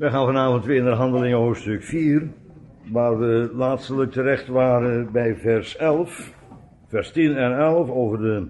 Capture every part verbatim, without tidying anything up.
We gaan vanavond weer naar Handelingen hoofdstuk vier, waar we laatstelijk terecht waren bij vers elf, vers tien en elf, over de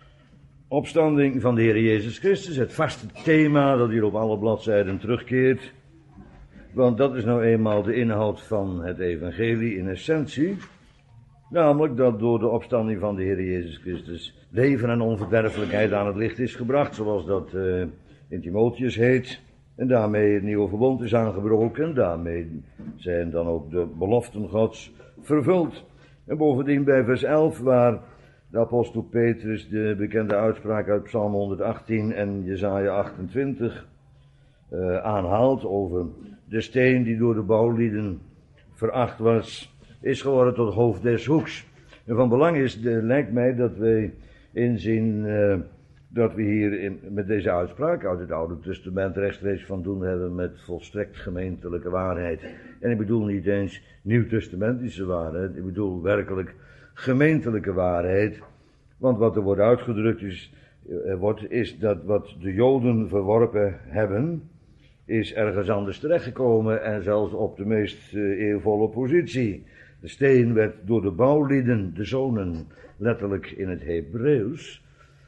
opstanding van de Heer Jezus Christus. Het vaste thema dat hier op alle bladzijden terugkeert. Want dat is nou eenmaal de inhoud van het evangelie in essentie. Namelijk dat door de opstanding van de Heer Jezus Christus leven en onverderfelijkheid aan het licht is gebracht, zoals dat uh, in Timotheus heet. En daarmee het nieuwe verbond is aangebroken. Daarmee zijn dan ook de beloften Gods vervuld. En bovendien bij vers elf, waar de apostel Petrus de bekende uitspraak uit Psalm honderdachttien en Jesaja achtentwintig uh, aanhaalt over de steen die door de bouwlieden veracht was, is geworden tot hoofd des hoeks. En van belang is, de, lijkt mij, dat wij inzien uh, dat we hier in, met deze uitspraak uit het Oude Testament rechtstreeks van doen hebben met volstrekt gemeentelijke waarheid. En ik bedoel niet eens nieuwtestamentische waarheid, ik bedoel werkelijk gemeentelijke waarheid. Want wat er wordt uitgedrukt is, uh, wordt, is dat wat de Joden verworpen hebben, is ergens anders terechtgekomen en zelfs op de meest uh, eervolle positie. De steen werd door de bouwlieden, de zonen, letterlijk in het Hebreeuws,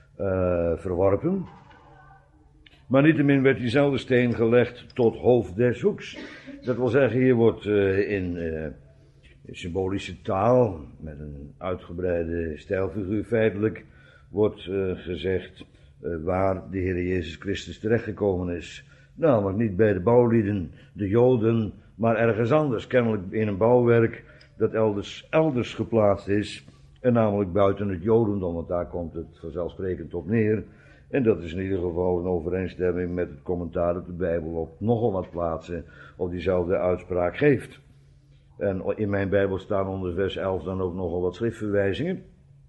uh, verworpen. Maar niettemin werd diezelfde steen gelegd tot hoofd des hoeks. Dat wil zeggen, hier wordt uh, in, uh, in symbolische taal, met een uitgebreide stijlfiguur feitelijk, wordt uh, gezegd uh, waar de Heer Jezus Christus terechtgekomen is. Namelijk niet bij de bouwlieden, de Joden, maar ergens anders, kennelijk in een bouwwerk dat elders, elders geplaatst is, en namelijk buiten het Jodendom, want daar komt het vanzelfsprekend op neer. En dat is in ieder geval in overeenstemming met het commentaar dat de Bijbel op nogal wat plaatsen op diezelfde uitspraak geeft. En in mijn Bijbel staan onder vers elf dan ook nogal wat schriftverwijzingen.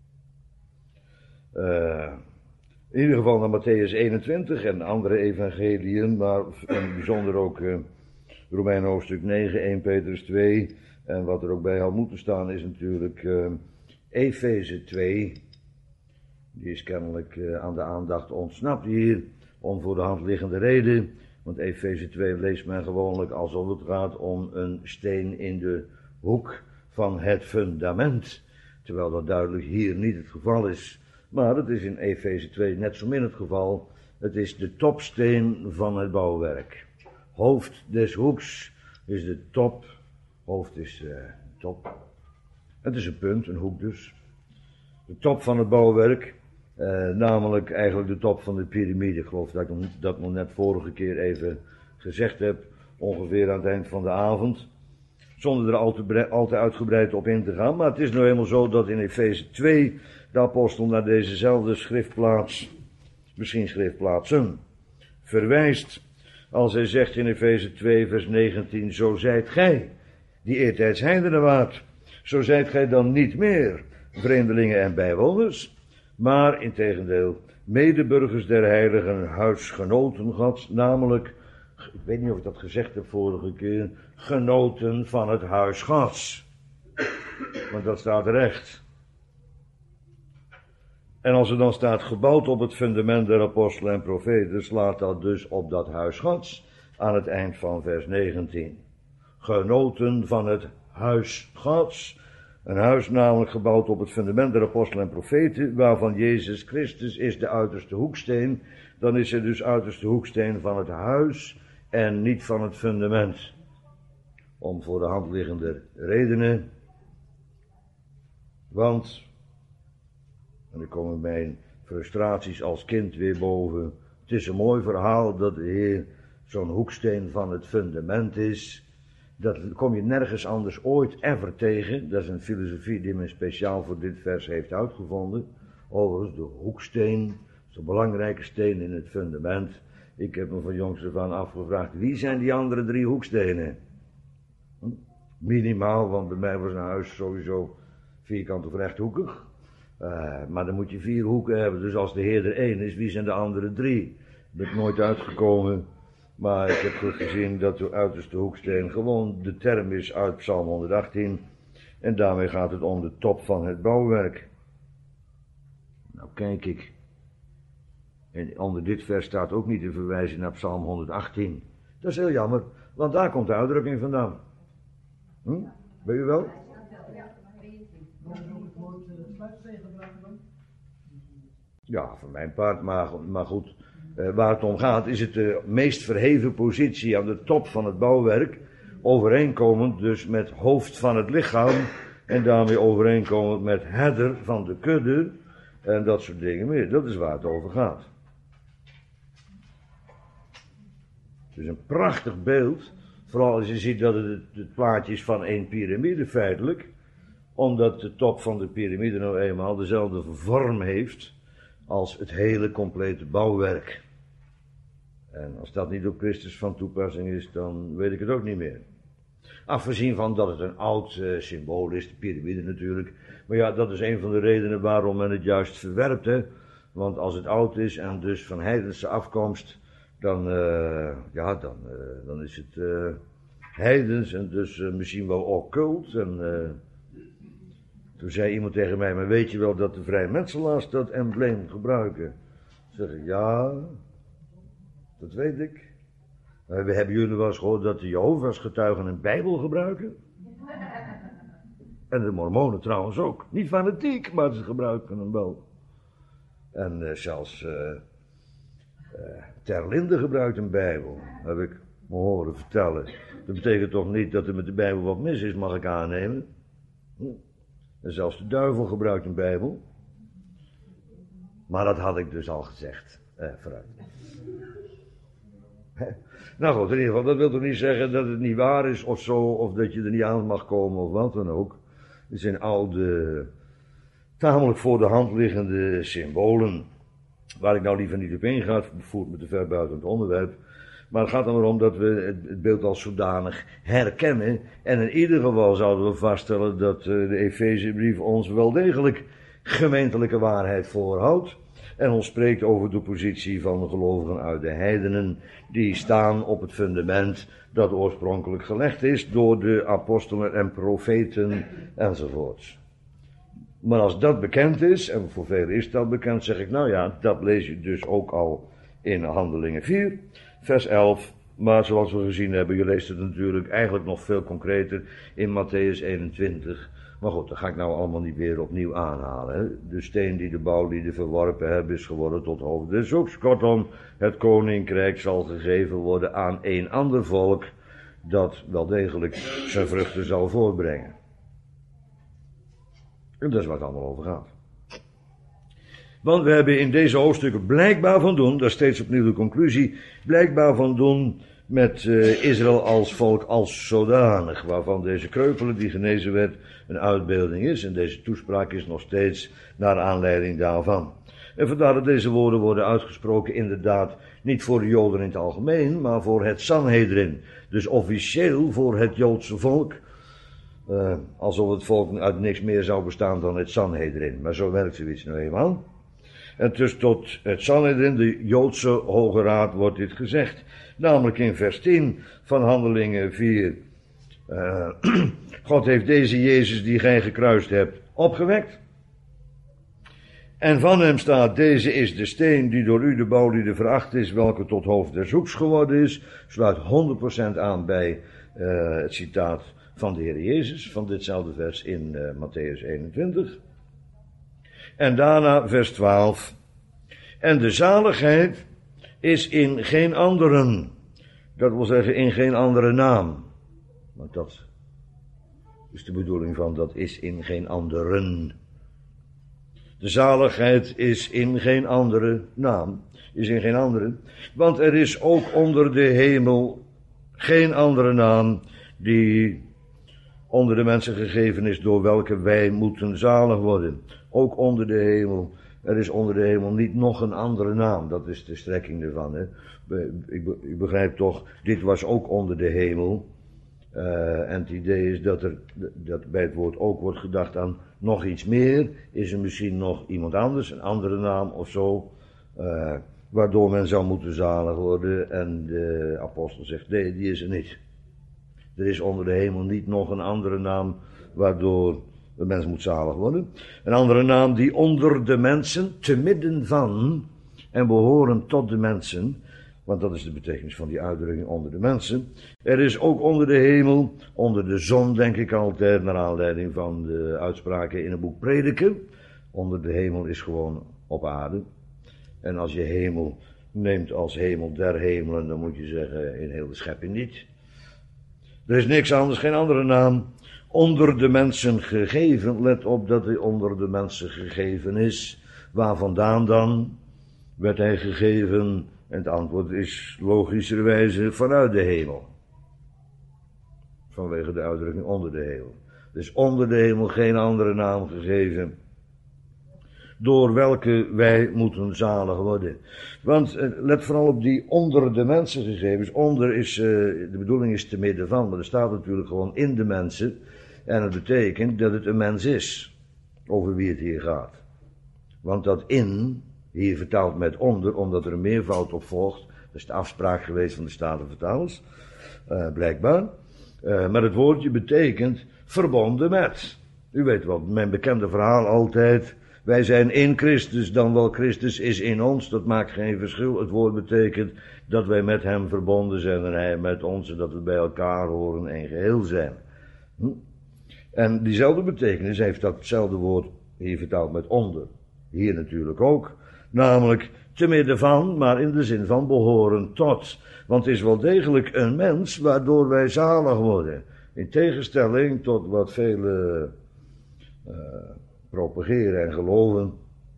Uh, in ieder geval naar Matthäus eenentwintig en andere evangeliën, maar in bijzonder ook uh, Romeinen hoofdstuk negen, eerste Petrus twee... En wat er ook bij had moeten staan is natuurlijk uh, Efeze twee. Die is kennelijk uh, aan de aandacht ontsnapt hier, om voor de hand liggende reden. Want Efeze twee leest men gewoonlijk alsof het gaat om een steen in de hoek van het fundament. Terwijl dat duidelijk hier niet het geval is. Maar het is in Efeze twee net zo min het geval. Het is de topsteen van het bouwwerk. Hoofd des hoeks is de top. Hoofd is uh, top. Het is een punt, een hoek dus. De top van het bouwwerk, uh, namelijk eigenlijk de top van de piramide. Ik geloof dat ik dat nog net vorige keer even gezegd heb, ongeveer aan het eind van de avond. Zonder er al te, al te uitgebreid op in te gaan. Maar het is nou eenmaal zo dat in Efeze twee de apostel naar dezezelfde schriftplaats, misschien schriftplaatsen, verwijst. Als hij zegt in Efeze twee vers negentien, zo zijt gij, die eertijds heidenen waart, zo zijt gij dan niet meer vreemdelingen en bijwoners, maar integendeel medeburgers der heiligen, huisgenoten Gods, namelijk, ik weet niet of ik dat gezegd heb vorige keer, genoten van het huis Gods. Want dat staat recht. En als er dan staat gebouwd op het fundament der apostelen en profeten, slaat dat dus op dat huis Gods aan het eind van vers negentien. Genoten van het huis Gods. Een huis namelijk gebouwd op het fundament der apostelen en profeten, waarvan Jezus Christus is de uiterste hoeksteen. Dan is hij dus uiterste hoeksteen van het huis en niet van het fundament. Om voor de hand liggende redenen. Want, en dan komen mijn frustraties als kind weer boven. Het is een mooi verhaal dat de Heer zo'n hoeksteen van het fundament is. Dat kom je nergens anders ooit ever tegen. Dat is een filosofie die men speciaal voor dit vers heeft uitgevonden. Overigens, de hoeksteen is een belangrijke steen in het fundament. Ik heb me van jongs af aan afgevraagd, wie zijn die andere drie hoekstenen? Hm? Minimaal, want bij mij was een huis sowieso vierkant of rechthoekig. Uh, maar dan moet je vier hoeken hebben, dus als de Heer er één is, wie zijn de andere drie? Ik ben nooit uitgekomen. Maar ik heb goed gezien dat de uiterste hoeksteen gewoon de term is uit Psalm honderdachttien. En daarmee gaat het om de top van het bouwwerk. Nou kijk ik. En onder dit vers staat ook niet de verwijzing naar Psalm honderdachttien. Dat is heel jammer, want daar komt de uitdrukking vandaan. Hm? Weet u wel? Ja, van mijn part, maar, maar goed. Uh, waar het om gaat is het de meest verheven positie aan de top van het bouwwerk. Overeenkomend dus met hoofd van het lichaam. En daarmee overeenkomend met herder van de kudde. En dat soort dingen meer. Dat is waar het over gaat. Het is een prachtig beeld. Vooral als je ziet dat het het plaatje is van één piramide feitelijk. Omdat de top van de piramide nou eenmaal dezelfde vorm heeft als het hele complete bouwwerk. En als dat niet op Christus van toepassing is, dan weet ik het ook niet meer. Afgezien van dat het een oud uh, symbool is, de piramide natuurlijk. Maar ja, dat is een van de redenen waarom men het juist verwerpt. Hè? Want als het oud is en dus van heidense afkomst, dan, uh, ja, dan, uh, dan is het uh, heidens en dus uh, misschien wel occult. En uh, toen zei iemand tegen mij, maar weet je wel dat de vrijmetselaars dat embleem gebruiken? Zeg ik, ja, dat weet ik. Uh, we hebben jullie wel eens gehoord dat de Jehovah's getuigen een Bijbel gebruiken? En de Mormonen trouwens ook. Niet fanatiek, maar ze gebruiken hem wel. En uh, zelfs uh, uh, Ter Linde gebruikt een Bijbel, heb ik me horen vertellen. Dat betekent toch niet dat er met de Bijbel wat mis is, mag ik aannemen. Hm. En zelfs de duivel gebruikt een Bijbel. Maar dat had ik dus al gezegd. Eh, vooruit. Nou goed, in ieder geval, dat wil toch niet zeggen dat het niet waar is of zo, of dat je er niet aan mag komen of wat dan ook. Het zijn oude, tamelijk voor de hand liggende symbolen, waar ik nou liever niet op inga, het voert me te ver buiten het onderwerp. Maar het gaat er maar om dat we het beeld als zodanig herkennen. En in ieder geval zouden we vaststellen dat de Efezebrief ons wel degelijk gemeentelijke waarheid voorhoudt. En ons spreekt over de positie van de gelovigen uit de heidenen. Die staan op het fundament dat oorspronkelijk gelegd is door de apostelen en profeten enzovoorts. Maar als dat bekend is, en voor velen is dat bekend, zeg ik nou ja, dat lees je dus ook al in Handelingen vier. Vers elf, maar zoals we gezien hebben, je leest het natuurlijk eigenlijk nog veel concreter in Matthäus eenentwintig. Maar goed, dat ga ik nou allemaal niet weer opnieuw aanhalen. Hè. De steen die de bouwlieden verworpen hebben is geworden tot hoofd des zoeks. Kortom, het koninkrijk zal gegeven worden aan een ander volk dat wel degelijk zijn vruchten zal voortbrengen. En dat is waar het allemaal over gaat. Want we hebben in deze hoofdstukken blijkbaar van doen, dat is steeds opnieuw de conclusie, blijkbaar van doen met uh, Israël als volk als zodanig, waarvan deze kreupele die genezen werd een uitbeelding is. En deze toespraak is nog steeds naar aanleiding daarvan. En vandaar dat deze woorden worden uitgesproken inderdaad niet voor de Joden in het algemeen, maar voor het Sanhedrin. Dus officieel voor het Joodse volk. Uh, alsof het volk uit niks meer zou bestaan dan het Sanhedrin. Maar zo werkt zoiets nou eenmaal. En dus tot het Sanhedrin, de Joodse Hoge Raad, wordt dit gezegd. Namelijk in vers tien van Handelingen vier. Uh, God heeft deze Jezus die gij gekruist hebt opgewekt. En van hem staat, deze is de steen die door u de bouwlieden veracht is, welke tot hoofd des hoeks geworden is. Sluit honderd procent aan bij uh, het citaat van de Heer Jezus, van ditzelfde vers in uh, Matthäus eenentwintig. En daarna vers twaalf. En de zaligheid is in geen anderen. Dat wil zeggen in geen andere naam. Want dat is de bedoeling van dat is in geen anderen. De zaligheid is in geen andere naam. Is in geen andere. Want er is ook onder de hemel geen andere naam die onder de mensen gegeven is door welke wij moeten zalig worden. Ook onder de hemel. Er is onder de hemel niet nog een andere naam. Dat is de strekking ervan. Hè. U begrijpt toch, dit was ook onder de hemel. Uh, en het idee is dat er dat bij het woord ook wordt gedacht aan nog iets meer. Is er misschien nog iemand anders, een andere naam of zo. Uh, waardoor men zou moeten zalig worden. En de apostel zegt, nee, die is er niet. Er is onder de hemel niet nog een andere naam waardoor de mens moet zalig worden. Een andere naam die onder de mensen, te midden van en behorend tot de mensen, Want dat is de betekenis van die uitdrukking onder de mensen. Er is ook onder de hemel, onder de zon denk ik altijd, naar aanleiding van de uitspraken in het boek Prediken. Onder de hemel is gewoon op aarde. En als je hemel neemt als hemel der hemelen, dan moet je zeggen in heel de schepping niet. Er is niks anders, geen andere naam onder de mensen gegeven. Let op dat hij onder de mensen gegeven is. Waar vandaan dan werd hij gegeven? En het antwoord is logischerwijze vanuit de hemel. Vanwege de uitdrukking onder de hemel. Dus onder de hemel geen andere naam gegeven, door welke wij moeten zalig worden. Want let vooral op die onder de mensen gegevens. Onder is, uh, de bedoeling is te midden van, maar er staat natuurlijk gewoon in de mensen. En het betekent dat het een mens is, over wie het hier gaat. Want dat in, hier vertaald met onder, omdat er een meervoud op volgt. Dat is de afspraak geweest van de Statenvertalers, uh, blijkbaar. Uh, maar het woordje betekent verbonden met. U weet wel, mijn bekende verhaal altijd. Wij zijn in Christus, dan wel Christus is in ons. Dat maakt geen verschil. Het woord betekent dat wij met hem verbonden zijn en hij met ons. En dat we bij elkaar horen en geheel zijn. Hm? En diezelfde betekenis heeft datzelfde woord hier vertaald met onder. Hier natuurlijk ook. Namelijk te midden van, maar in de zin van behoren tot. Want het is wel degelijk een mens waardoor wij zalig worden. In tegenstelling tot wat velen uh, propageren en geloven.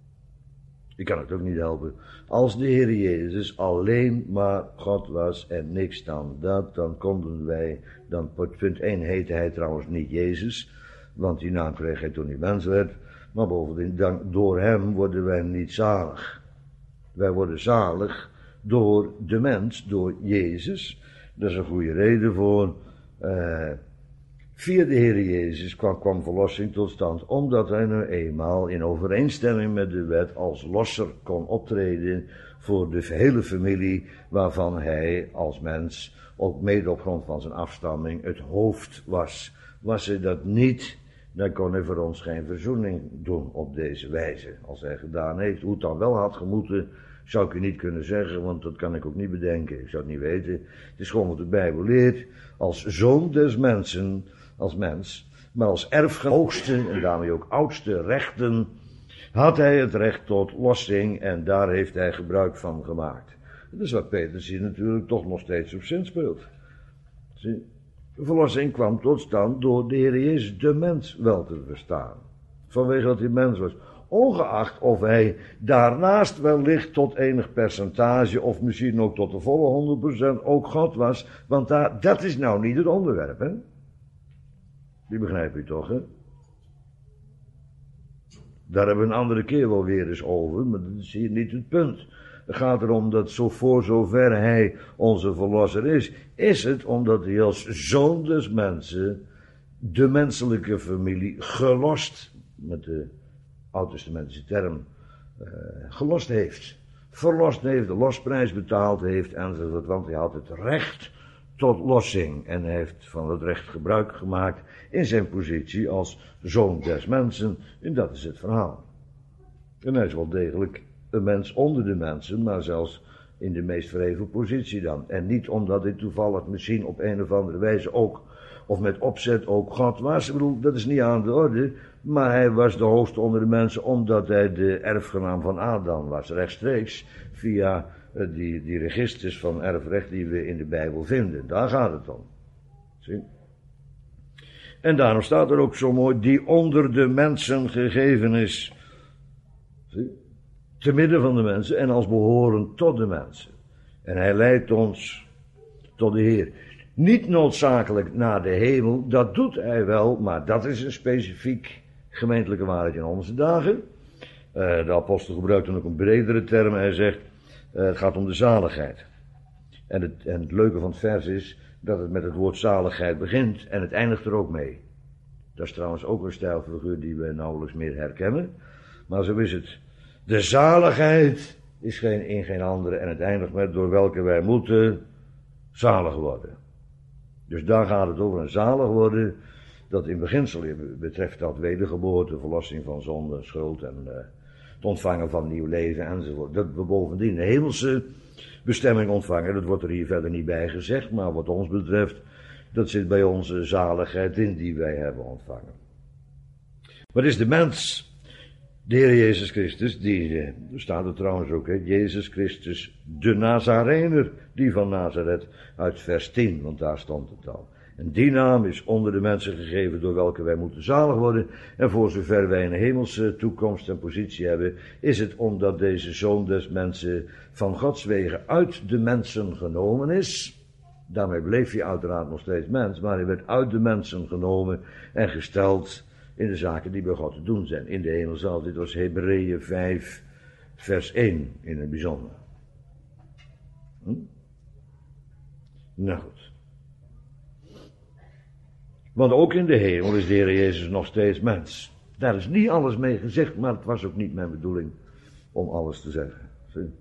Ik kan het ook niet helpen. Als de Heer Jezus alleen maar God was en niks dan dat, dan konden wij, dan punt één heette hij trouwens niet Jezus, want die naam kreeg hij toen hij mens werd. Maar bovendien, dan, door hem worden wij niet zalig. Wij worden zalig door de mens, door Jezus. Dat is een goede reden voor. Uh, via de Heer Jezus kwam, kwam verlossing tot stand, omdat hij nu eenmaal in overeenstemming met de wet als losser kon optreden voor de hele familie, waarvan hij als mens, ook mede op grond van zijn afstamming, het hoofd was. Was hij dat niet, dan kon hij voor ons geen verzoening doen op deze wijze. Als hij gedaan heeft, hoe het dan wel had gemoeten, zou ik u niet kunnen zeggen, want dat kan ik ook niet bedenken. Ik zou het niet weten. Het is gewoon wat de Bijbel leert. Als zoon des mensen, als mens, maar als erfgenaam, hoogste en daarmee ook oudste rechten, had hij het recht tot lossing en daar heeft hij gebruik van gemaakt. Dat is wat Petrus hier natuurlijk toch nog steeds op zinspeelt. Zie, de verlossing kwam tot stand door de Heer Jezus, de mens, wel te verstaan. Vanwege dat hij mens was. Ongeacht of hij daarnaast wellicht tot enig percentage, of misschien ook tot de volle honderd procent ook God was. Want daar, dat is nou niet het onderwerp, hè. Die begrijp je toch, hè? Daar hebben we een andere keer wel weer eens over, maar dat is hier niet het punt. Het gaat erom dat zo voor zover hij onze verlosser is, is het omdat hij als zoon des mensen de menselijke familie gelost, met de oud-testamentische term, uh, gelost heeft. Verlost heeft, de losprijs betaald heeft enzovoort, want hij had het recht tot lossing en hij heeft van het recht gebruik gemaakt in zijn positie als zoon des mensen. En dat is het verhaal. En hij is wel degelijk een mens onder de mensen, maar zelfs in de meest verheven positie dan. En niet omdat hij toevallig misschien op een of andere wijze ook, of met opzet ook God was. Ik bedoel, dat is niet aan de orde. Maar hij was de hoogste onder de mensen omdat hij de erfgenaam van Adam was. Rechtstreeks via uh, die, die registers van erfrecht die we in de Bijbel vinden. Daar gaat het om. Zie? En daarom staat er ook zo mooi, die onder de mensen gegeven is. Zie? Te midden van de mensen en als behorend tot de mensen. En hij leidt ons tot de Heer. Niet noodzakelijk naar de hemel, dat doet hij wel, maar dat is een specifiek gemeentelijke waarheid in onze dagen. Uh, de apostel gebruikt dan ook een bredere term. Hij zegt, uh, het gaat om de zaligheid. En het, en het leuke van het vers is dat het met het woord zaligheid begint en het eindigt er ook mee. Dat is trouwens ook een stijlfiguur die we nauwelijks meer herkennen. Maar zo is het. De zaligheid is geen, in geen andere en het eindigt met door welke wij moeten zalig worden. Dus daar gaat het over, een zalig worden. Dat in beginsel betreft dat wedergeboorte, verlossing van zonde, schuld en uh, het ontvangen van nieuw leven enzovoort. Dat we bovendien de hemelse bestemming ontvangen, dat wordt er hier verder niet bij gezegd, maar wat ons betreft, dat zit bij onze zaligheid in die wij hebben ontvangen. Wat is de mens? De Heer Jezus Christus, die, er staat er trouwens ook, hè, Jezus Christus, de Nazarener, die van Nazareth, uit vers tien, want daar stond het al. En die naam is onder de mensen gegeven door welke wij moeten zalig worden. En voor zover wij een hemelse toekomst en positie hebben, is het omdat deze Zoon des mensen van Gods wegen uit de mensen genomen is. Daarmee bleef hij uiteraard nog steeds mens, maar hij werd uit de mensen genomen en gesteld in de zaken die bij God te doen zijn. In de hemel zelf, dit was Hebreeën vijf, vers één in het bijzonder. Hm? Nou goed. Want ook in de hemel is de Heer Jezus nog steeds mens. Daar is niet alles mee gezegd, maar het was ook niet mijn bedoeling om alles te zeggen. Zie?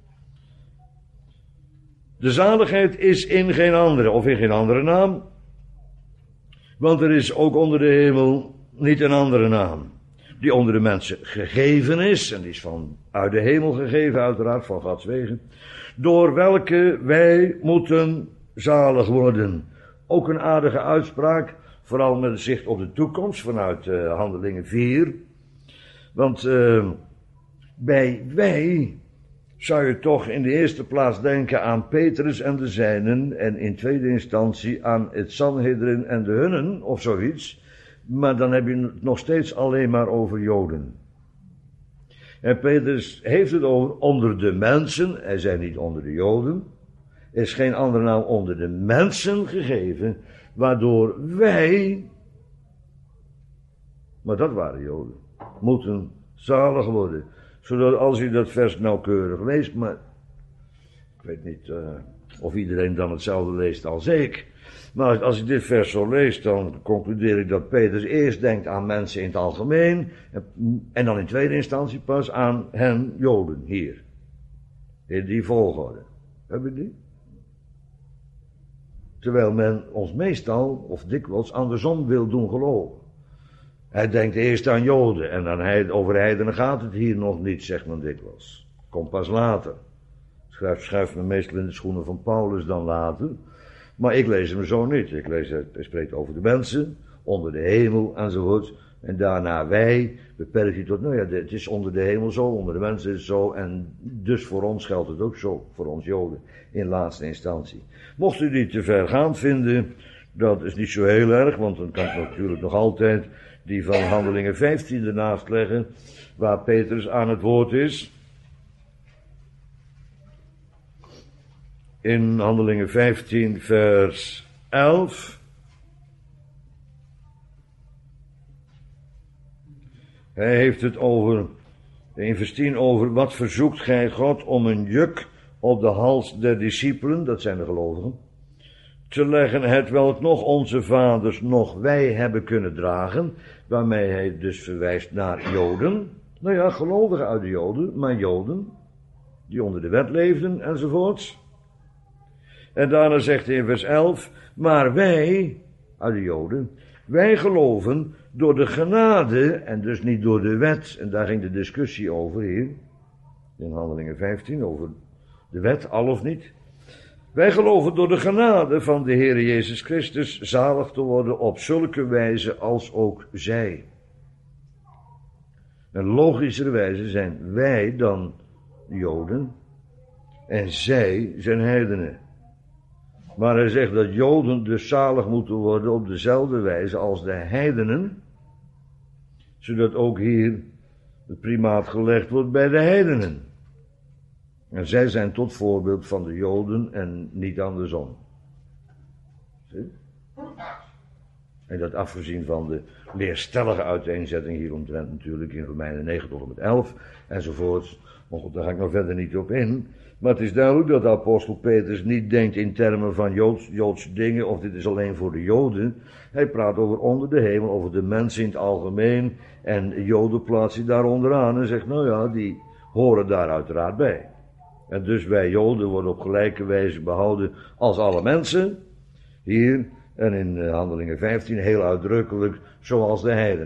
De zaligheid is in geen andere, of in geen andere naam. Want er is ook onder de hemel niet een andere naam. Die onder de mensen gegeven is, en die is van uit de hemel gegeven, uiteraard, van Gods wegen. Door welke wij moeten zalig worden. Ook een aardige uitspraak, vooral met zicht op de toekomst, vanuit uh, Handelingen vier. Want uh, bij wij zou je toch in de eerste plaats denken aan Petrus en de zijnen, en in tweede instantie aan het Sanhedrin en de hunnen, of zoiets. Maar dan heb je het nog steeds alleen maar over Joden. En Petrus heeft het over onder de mensen, hij zei niet onder de Joden. Er is geen andere naam onder de mensen gegeven, waardoor wij, maar dat waren Joden, moeten zalig worden. Zodat als u dat vers nauwkeurig leest, maar ik weet niet uh, of iedereen dan hetzelfde leest als ik. Maar als ik dit vers zo lees, dan concludeer ik dat Petrus eerst denkt aan mensen in het algemeen. En dan in tweede instantie pas aan hen, Joden, hier. In die volgorde. Heb je die? Terwijl men ons meestal, of dikwijls, andersom wil doen geloven. Hij denkt eerst aan Joden en aan hij, over heidenen gaat het hier nog niet, zegt men dikwijls. Komt pas later. Schuift, schuift me meestal in de schoenen van Paulus dan later. Maar ik lees hem zo niet. Ik lees, hij spreekt over de mensen, onder de hemel enzovoort. En daarna wij, beperkt hij tot, nou ja, het is onder de hemel zo, onder de mensen is het zo. En dus voor ons geldt het ook zo, voor ons Joden, in laatste instantie. Mocht u die te vergaand vinden, dat is niet zo heel erg, want dan kan ik natuurlijk nog altijd die van Handelingen vijftien ernaast leggen, waar Petrus aan het woord is. In Handelingen vijftien, vers elf. Hij heeft het over, in vers tien over, wat verzoekt gij God om een juk op de hals der discipelen, dat zijn de gelovigen, te leggen, het welk nog onze vaders, nog wij hebben kunnen dragen, waarmee hij dus verwijst naar Joden. Nou ja, gelovigen uit de Joden, maar Joden, die onder de wet leefden enzovoorts. En daarna zegt hij in vers elf, maar wij, uit de Joden, wij geloven door de genade en dus niet door de wet. En daar ging de discussie over hier, in Handelingen vijftien, over de wet, al of niet. Wij geloven door de genade van de Heer Jezus Christus zalig te worden op zulke wijze als ook zij. En logischerwijze zijn wij dan Joden en zij zijn heidenen. Maar hij zegt dat Joden dus zalig moeten worden op dezelfde wijze als de heidenen, zodat ook hier het primaat gelegd wordt bij de heidenen. En zij zijn tot voorbeeld van de Joden en niet andersom. Zie? En dat afgezien van de leerstellige uiteenzetting hieromtrent natuurlijk in Romeinen negen tot en met elf enzovoorts. Maar goed, daar ga ik nog verder niet op in. Maar het is duidelijk dat de apostel Petrus niet denkt in termen van Joods, Joodse dingen, of dit is alleen voor de Joden. Hij praat over onder de hemel, over de mensen in het algemeen. En Joden plaatst hij daar onderaan en zegt, nou ja, die horen daar uiteraard bij. En dus wij Joden worden op gelijke wijze behouden als alle mensen. Hier en in Handelingen vijftien heel uitdrukkelijk zoals de heidenen.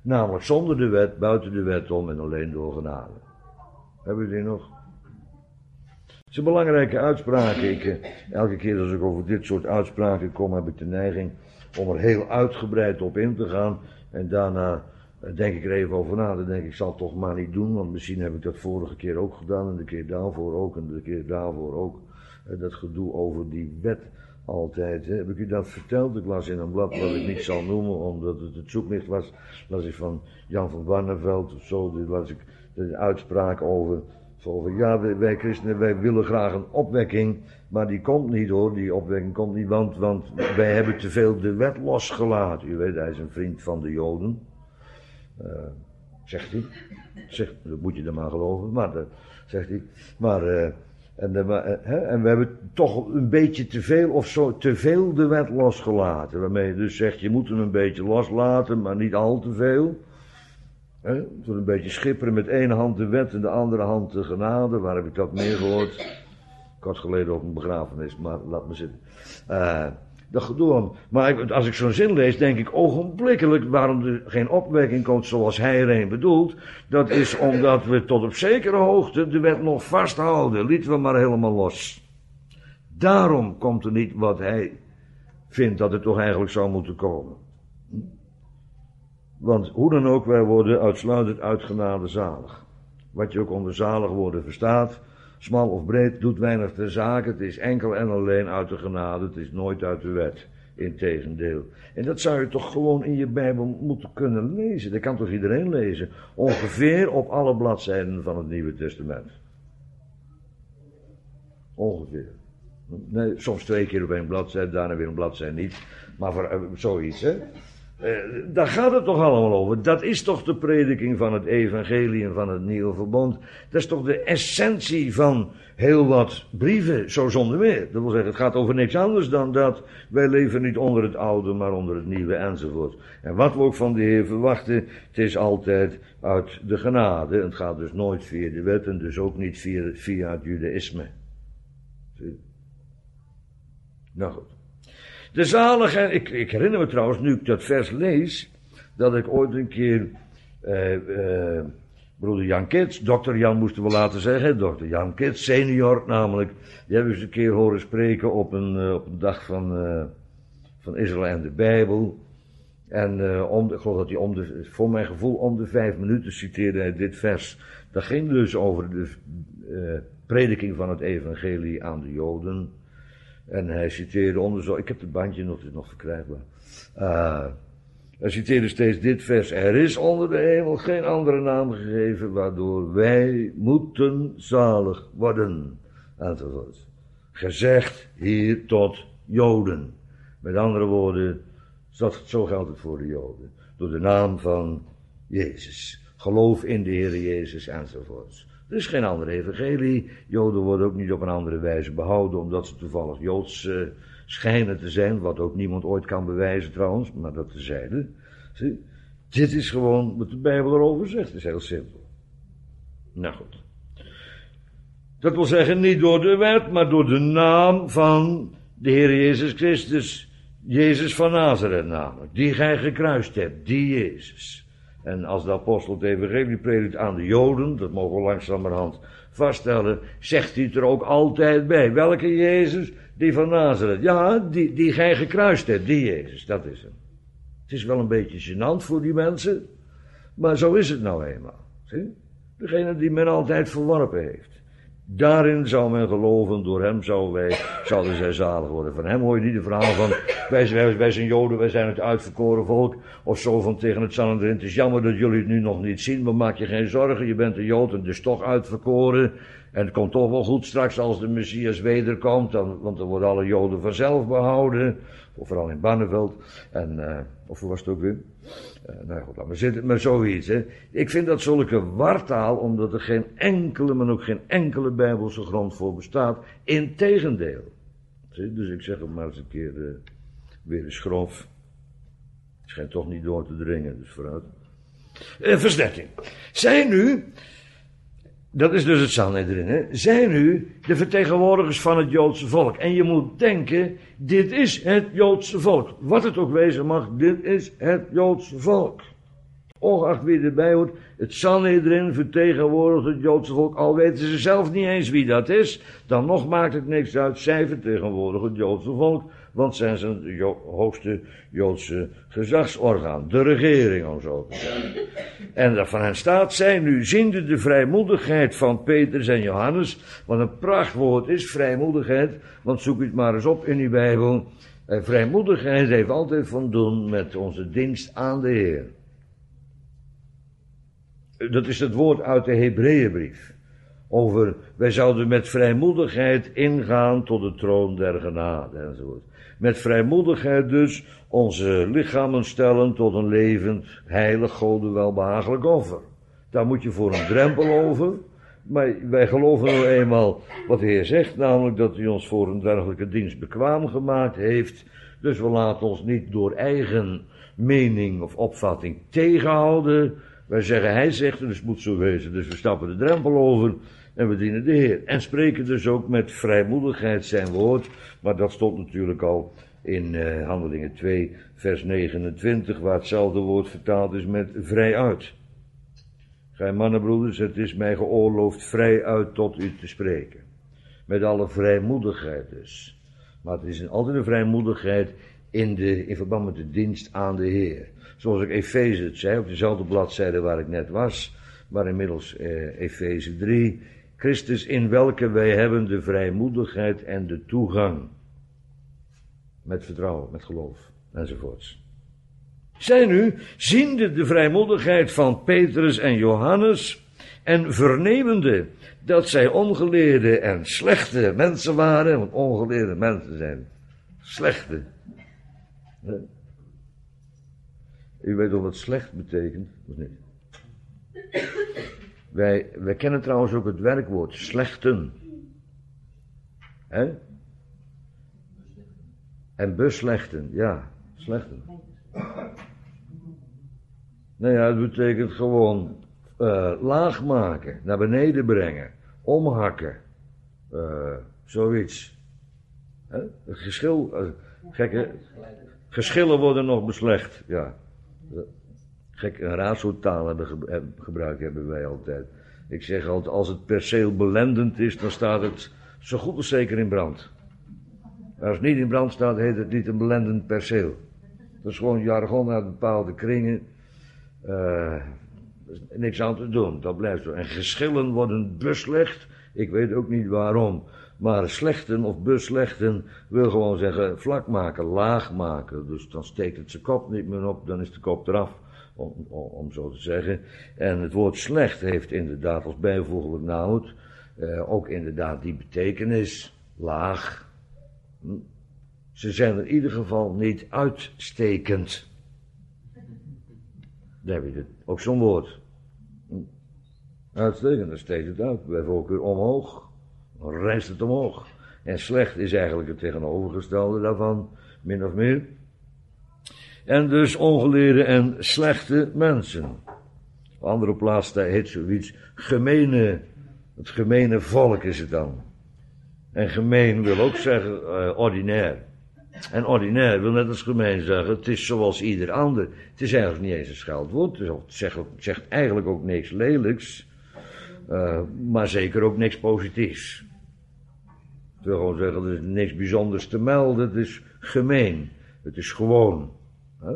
Namelijk zonder de wet, buiten de wet om en alleen door genade. Hebben we die nog? Het is een belangrijke uitspraak. Ik, eh, elke keer als ik over dit soort uitspraken kom, heb ik de neiging om er heel uitgebreid op in te gaan. En daarna eh, denk ik er even over na. Dan denk ik, ik zal het toch maar niet doen, want misschien heb ik dat vorige keer ook gedaan. En de keer daarvoor ook, en de keer daarvoor ook. Eh, dat gedoe over die wet altijd. Hè. Heb ik u dat verteld? Ik las in een blad wat ik niet zal noemen, omdat het het zoeklicht was. Las ik van Jan van Barneveld of zo. Die las ik de uitspraak over. Over, ja, wij christenen, wij willen graag een opwekking, maar die komt niet hoor, die opwekking komt niet, want, want wij hebben te veel de wet losgelaten. U weet, hij is een vriend van de Joden, uh, zegt hij. Zegt, dat moet je dan maar geloven, maar, uh, zegt hij. Maar, uh, en, uh, uh, hè, en we hebben toch een beetje te veel of zo, te veel de wet losgelaten. Waarmee je dus zegt, je moet hem een beetje loslaten, maar niet al te veel. He, toen een beetje schipperen met één hand de wet en de andere hand de genade. Waar heb ik dat meer gehoord? Kort geleden op een begrafenis, maar laat me zitten. Uh, dat gedoe. Maar ik, als ik zo'n zin lees, denk ik ogenblikkelijk waarom er geen opwekking komt zoals hij er een bedoelt. Dat is omdat we tot op zekere hoogte de wet nog vasthouden. Lieten we maar helemaal los. Daarom komt er niet wat hij vindt dat er toch eigenlijk zou moeten komen. Want hoe dan ook, wij worden uitsluitend uit genade zalig. Wat je ook onder zalig worden verstaat, smal of breed, doet weinig ter zake. Het is enkel en alleen uit de genade, het is nooit uit de wet. Integendeel. En dat zou je toch gewoon in je Bijbel moeten kunnen lezen. Dat kan toch iedereen lezen? Ongeveer op alle bladzijden van het Nieuwe Testament. Ongeveer. Nee, soms twee keer op één bladzijde, daarna weer een bladzijde niet. Maar voor uh, zoiets, hè. Uh, daar gaat het toch allemaal over. Dat is toch de prediking van het evangelie en van het nieuwe verbond. Dat is toch de essentie van heel wat brieven, zo zonder meer. Dat wil zeggen, het gaat over niks anders dan dat wij leven niet onder het oude, maar onder het nieuwe enzovoort. En wat we ook van de Heer verwachten, het is altijd uit de genade. Het gaat dus nooit via de wet en dus ook niet via, via het judaïsme. Zie? Nou goed. De zalige, ik, ik herinner me trouwens, nu ik dat vers lees, dat ik ooit een keer, eh, eh, broeder Jan Kits, dokter Jan moesten we laten zeggen, dokter Jan Kits, senior namelijk, die hebben we eens een keer horen spreken op een, uh, op een dag van, uh, van Israël en de Bijbel. En uh, om de, ik geloof dat hij om de, voor mijn gevoel om de vijf minuten citeerde hij dit vers. Dat ging dus over de uh, prediking van het evangelie aan de Joden. En hij citeerde onder zo, ik heb het bandje nog, het is nog verkrijgbaar. Uh, hij citeerde steeds dit vers. Er is onder de hemel geen andere naam gegeven waardoor wij moeten zalig worden. Enzovoort. Gezegd hier tot Joden. Met andere woorden, zo geldt het voor de Joden. Door de naam van Jezus. Geloof in de Heer Jezus enzovoort. Er is geen andere evangelie. Joden worden ook niet op een andere wijze behouden, omdat ze toevallig Joods uh, schijnen te zijn, wat ook niemand ooit kan bewijzen trouwens, maar dat tezijde. Zie, dit is gewoon wat de Bijbel erover zegt, het is heel simpel. Nou goed. Dat wil zeggen, niet door de wet, maar door de naam van de Heer Jezus Christus. Jezus van Nazareth namelijk, die gij gekruist hebt, die Jezus. En als de apostel het evangelie predikt aan de Joden, dat mogen we langzamerhand vaststellen, zegt hij het er ook altijd bij. Welke Jezus? Die van Nazareth. Ja, die, die gij gekruist hebt, die Jezus, dat is hem. Het is wel een beetje gênant voor die mensen, maar zo is het nou eenmaal. Zie? Degene die men altijd verworpen heeft. Daarin zou men geloven, door hem zouden wij, zouden zij zalig worden. Van hem hoor je niet de verhaal van, wij, wij, wij zijn Joden, wij zijn het uitverkoren volk. Of zo van tegen het Sanhedrin, het is jammer dat jullie het nu nog niet zien, maar maak je geen zorgen, je bent een Jood en dus toch uitverkoren. En het komt toch wel goed straks als de Messias wederkomt, dan, want dan worden alle Joden vanzelf behouden. Of vooral in Barneveld. En, uh, of hoe was het ook weer? Uh, nou goed, laat maar zitten, maar zoiets, hè. Ik vind dat zulke wartaal, omdat er geen enkele, maar ook geen enkele Bijbelse grond voor bestaat. Integendeel. Zie? Dus ik zeg het maar eens een keer uh, weer eens grof. Het schijnt toch niet door te dringen, dus vooruit. Uh, vers dertien. Zij nu, dat is dus het Sanhedrin, hè. Zij nu de vertegenwoordigers van het Joodse volk. En je moet denken, dit is het Joodse volk. Wat het ook wezen mag, dit is het Joodse volk. Ongeacht wie erbij hoort, het Sanhedrin vertegenwoordigt het Joodse volk, al weten ze zelf niet eens wie dat is, dan nog maakt het niks uit, zij vertegenwoordigen het Joodse volk, want zij zijn het jo- hoogste Joodse gezagsorgaan, de regering om zo te zeggen. En dat van hen staat, zij nu ziende de vrijmoedigheid van Petrus en Johannes, wat een prachtwoord is, vrijmoedigheid, want zoek het maar eens op in uw Bijbel. En vrijmoedigheid heeft altijd van doen met onze dienst aan de Heer. Dat is het woord uit de Hebreeënbrief. Over, wij zouden met vrijmoedigheid ingaan tot de troon der genade enzovoort. Met vrijmoedigheid dus onze lichamen stellen tot een levend, heilig, Gode welbehagelijk offer. Daar moet je voor een drempel over. Maar wij geloven nou eenmaal wat de Heer zegt, namelijk dat hij ons voor een dergelijke dienst bekwaam gemaakt heeft. Dus we laten ons niet door eigen mening of opvatting tegenhouden. Wij zeggen, hij zegt, dus het moet zo wezen. Dus we stappen de drempel over en we dienen de Heer. En spreken dus ook met vrijmoedigheid zijn woord. Maar dat stond natuurlijk al in uh, Handelingen twee, vers negenentwintig, waar hetzelfde woord vertaald is met vrijuit. Gij mannenbroeders, het is mij geoorloofd vrijuit tot u te spreken. Met alle vrijmoedigheid dus. Maar het is altijd een vrijmoedigheid in, de, in verband met de dienst aan de Heer. Zoals ik Efeze het zei, op dezelfde bladzijde waar ik net was, maar inmiddels eh, Efeze drie. Christus in welke wij hebben de vrijmoedigheid en de toegang. Met vertrouwen, met geloof, enzovoorts. Zij nu, ziende de vrijmoedigheid van Petrus en Johannes, en vernemende dat zij ongeleerde en slechte mensen waren, want ongeleerde mensen zijn slechte. U weet al wat slecht betekent, of niet? Wij, wij kennen trouwens ook het werkwoord slechten. Hè? En beslechten, ja, slechten. Nou ja, het betekent gewoon uh, laag maken, naar beneden brengen, omhakken, uh, zoiets. Hè? Het geschil, uh, gekke, geschillen worden nog beslecht, ja. Gek, een raadsoortaal hebben ge, gebruikt hebben wij altijd. Ik zeg altijd, als het perceel belendend is, dan staat het zo goed als zeker in brand. Als het niet in brand staat, heet het niet een belendend perceel. Dat is gewoon jargon uit bepaalde kringen. Uh, niks aan te doen, dat blijft zo. En geschillen worden beslecht, ik weet ook niet waarom. Maar slechten of beslechten wil gewoon zeggen vlak maken, laag maken. Dus dan steekt het zijn kop niet meer op, dan is de kop eraf, om, om, om zo te zeggen. En het woord slecht heeft inderdaad als bijvoeglijk naamwoord uh, ook inderdaad die betekenis, laag. Hm. Ze zijn in ieder geval niet uitstekend. Daar heb je het, ook zo'n woord. Hm. Uitstekend, dan steekt het uit, bij voorkeur omhoog. Dan rijst het omhoog. En slecht is eigenlijk het tegenovergestelde daarvan, min of meer. En dus ongeleerde en slechte mensen. Op andere plaats daar heet zoiets gemene, het gemene volk is het dan. En gemeen wil ook zeggen uh, ordinair. En ordinair wil net als gemeen zeggen, het is zoals ieder ander. Het is eigenlijk niet eens een scheldwoord, het zegt, het zegt eigenlijk ook niks lelijks. Uh, maar zeker ook niks positiefs. Ik wil gewoon zeggen, er is niks bijzonders te melden, het is gemeen. Het is gewoon. Huh?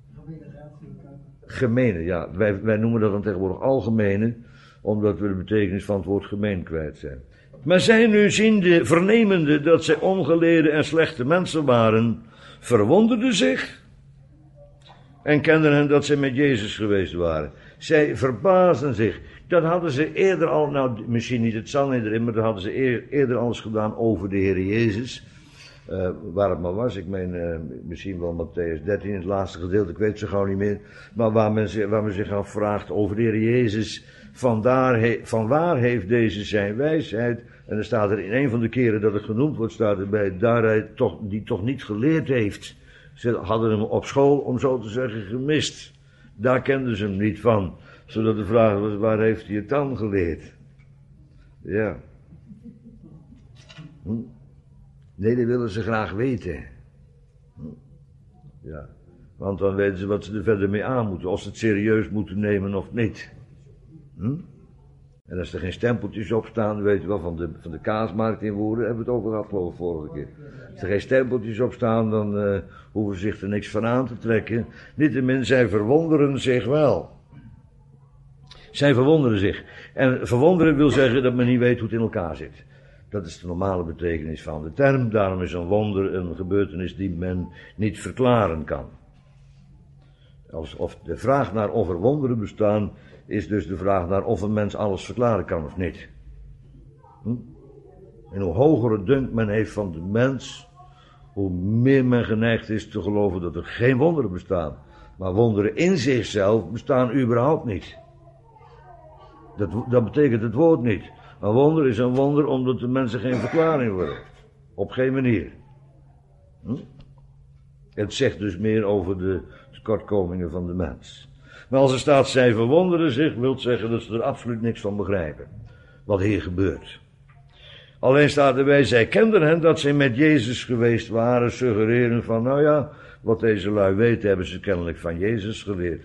Gemene, ja. Wij, wij noemen dat dan tegenwoordig algemene, omdat we de betekenis van het woord gemeen kwijt zijn. Maar zij nu ziende, vernemende dat zij ongeleerde en slechte mensen waren, verwonderden zich en kenden hen dat zij met Jezus geweest waren. Zij verbaasden zich. Dat hadden ze eerder al, nou misschien niet het Sanhedrin, maar dat hadden ze eer, eerder al eens gedaan over de Heer Jezus. Uh, waar het maar was, ik meen uh, misschien wel Matthäus dertien, het laatste gedeelte, ik weet het zo gauw niet meer. Maar waar men, waar men zich afvraagt over de Heer Jezus, vandaar he, van waar heeft deze zijn wijsheid? En dan staat er in een van de keren dat het genoemd wordt, staat erbij, daar hij toch, die toch niet geleerd heeft. Ze hadden hem op school, om zo te zeggen, gemist. Daar kenden ze hem niet van. Zodat de vraag was, waar heeft hij het dan geleerd? Ja. Hm. Nee, dat willen ze graag weten. Hm. Ja. Want dan weten ze wat ze er verder mee aan moeten. Of ze het serieus moeten nemen of niet. Hm? En als er geen stempeltjes op staan, weet je wel, van de, van de kaasmarkt in Woerden, hebben we het over gehad, geloof ik, vorige keer. Als er geen stempeltjes op staan, dan uh, hoeven ze zich er niks van aan te trekken. Niettemin, zij verwonderen zich wel. Zij verwonderen zich. En verwonderen wil zeggen dat men niet weet hoe het in elkaar zit. Dat is de normale betekenis van de term. Daarom is een wonder een gebeurtenis die men niet verklaren kan. Of de vraag naar of er wonderen bestaan, is dus de vraag naar of een mens alles verklaren kan of niet. Hm? En hoe hoger het dunk men heeft van de mens, hoe meer men geneigd is te geloven dat er geen wonderen bestaan. Maar wonderen in zichzelf bestaan überhaupt niet. Dat, dat betekent het woord niet. Een wonder is een wonder omdat de mensen geen verklaring voor heeft. Op geen manier. Hm? Het zegt dus meer over de tekortkomingen van de mens. Maar als er staat, zij verwonderen zich, wil zeggen dat ze er absoluut niks van begrijpen. Wat hier gebeurt. Alleen staat erbij, zij kenden hen dat zij met Jezus geweest waren, suggereren van, nou ja, wat deze lui weten hebben ze kennelijk van Jezus geleerd.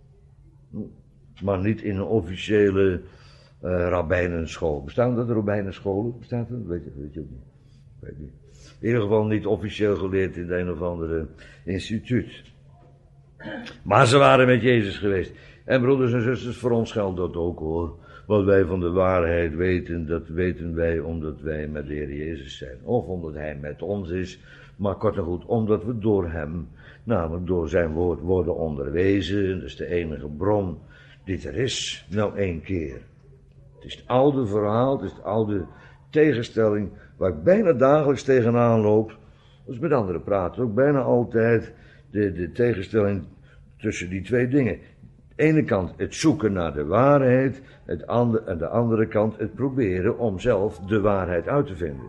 Maar niet in een officiële uh, rabbijnenschool. Bestaan dat rabbijnenscholen? Bestaat dat? Weet je, weet je ook niet. Weet niet. In ieder geval niet officieel geleerd in het een of andere instituut. Maar ze waren met Jezus geweest. En broeders en zusters, voor ons geldt dat ook hoor. Wat wij van de waarheid weten, dat weten wij omdat wij met de Heer Jezus zijn. Of omdat Hij met ons is. Maar kort en goed, omdat we door Hem, namelijk door Zijn woord, worden onderwezen. Dat is de enige bron die er is. Nou één keer. Het is het oude verhaal, het is de oude tegenstelling waar ik bijna dagelijks tegenaan loop. Dus met anderen praten ook bijna altijd de, de tegenstelling tussen die twee dingen. De ene kant het zoeken naar de waarheid, het andere, en de andere kant het proberen om zelf de waarheid uit te vinden.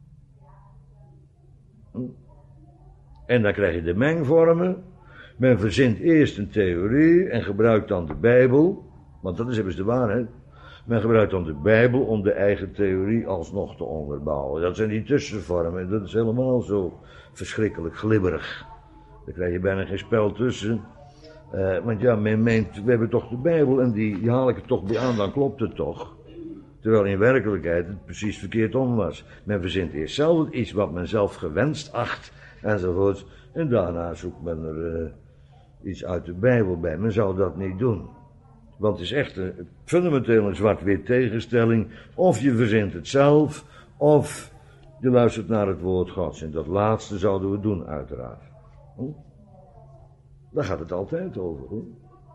En dan krijg je de mengvormen. Men verzint eerst een theorie en gebruikt dan de Bijbel, want dat is immers de waarheid. Men gebruikt dan de Bijbel om de eigen theorie alsnog te onderbouwen. Dat zijn die tussenvormen en dat is helemaal zo verschrikkelijk glibberig. Daar krijg je bijna geen spel tussen. Uh, want ja, men meent, we hebben toch de Bijbel en die, die haal ik er toch bij aan, dan klopt het toch. Terwijl in werkelijkheid het precies verkeerd om was. Men verzint eerst zelf iets wat men zelf gewenst acht enzovoort. En daarna zoekt men er uh, iets uit de Bijbel bij. Men zou dat niet doen. Want het is echt een fundamenteel een zwart-wit tegenstelling. Of je verzint het zelf, of je luistert naar het woord Gods. En dat laatste zouden we doen, uiteraard. Hm? Daar gaat het altijd over, hoor.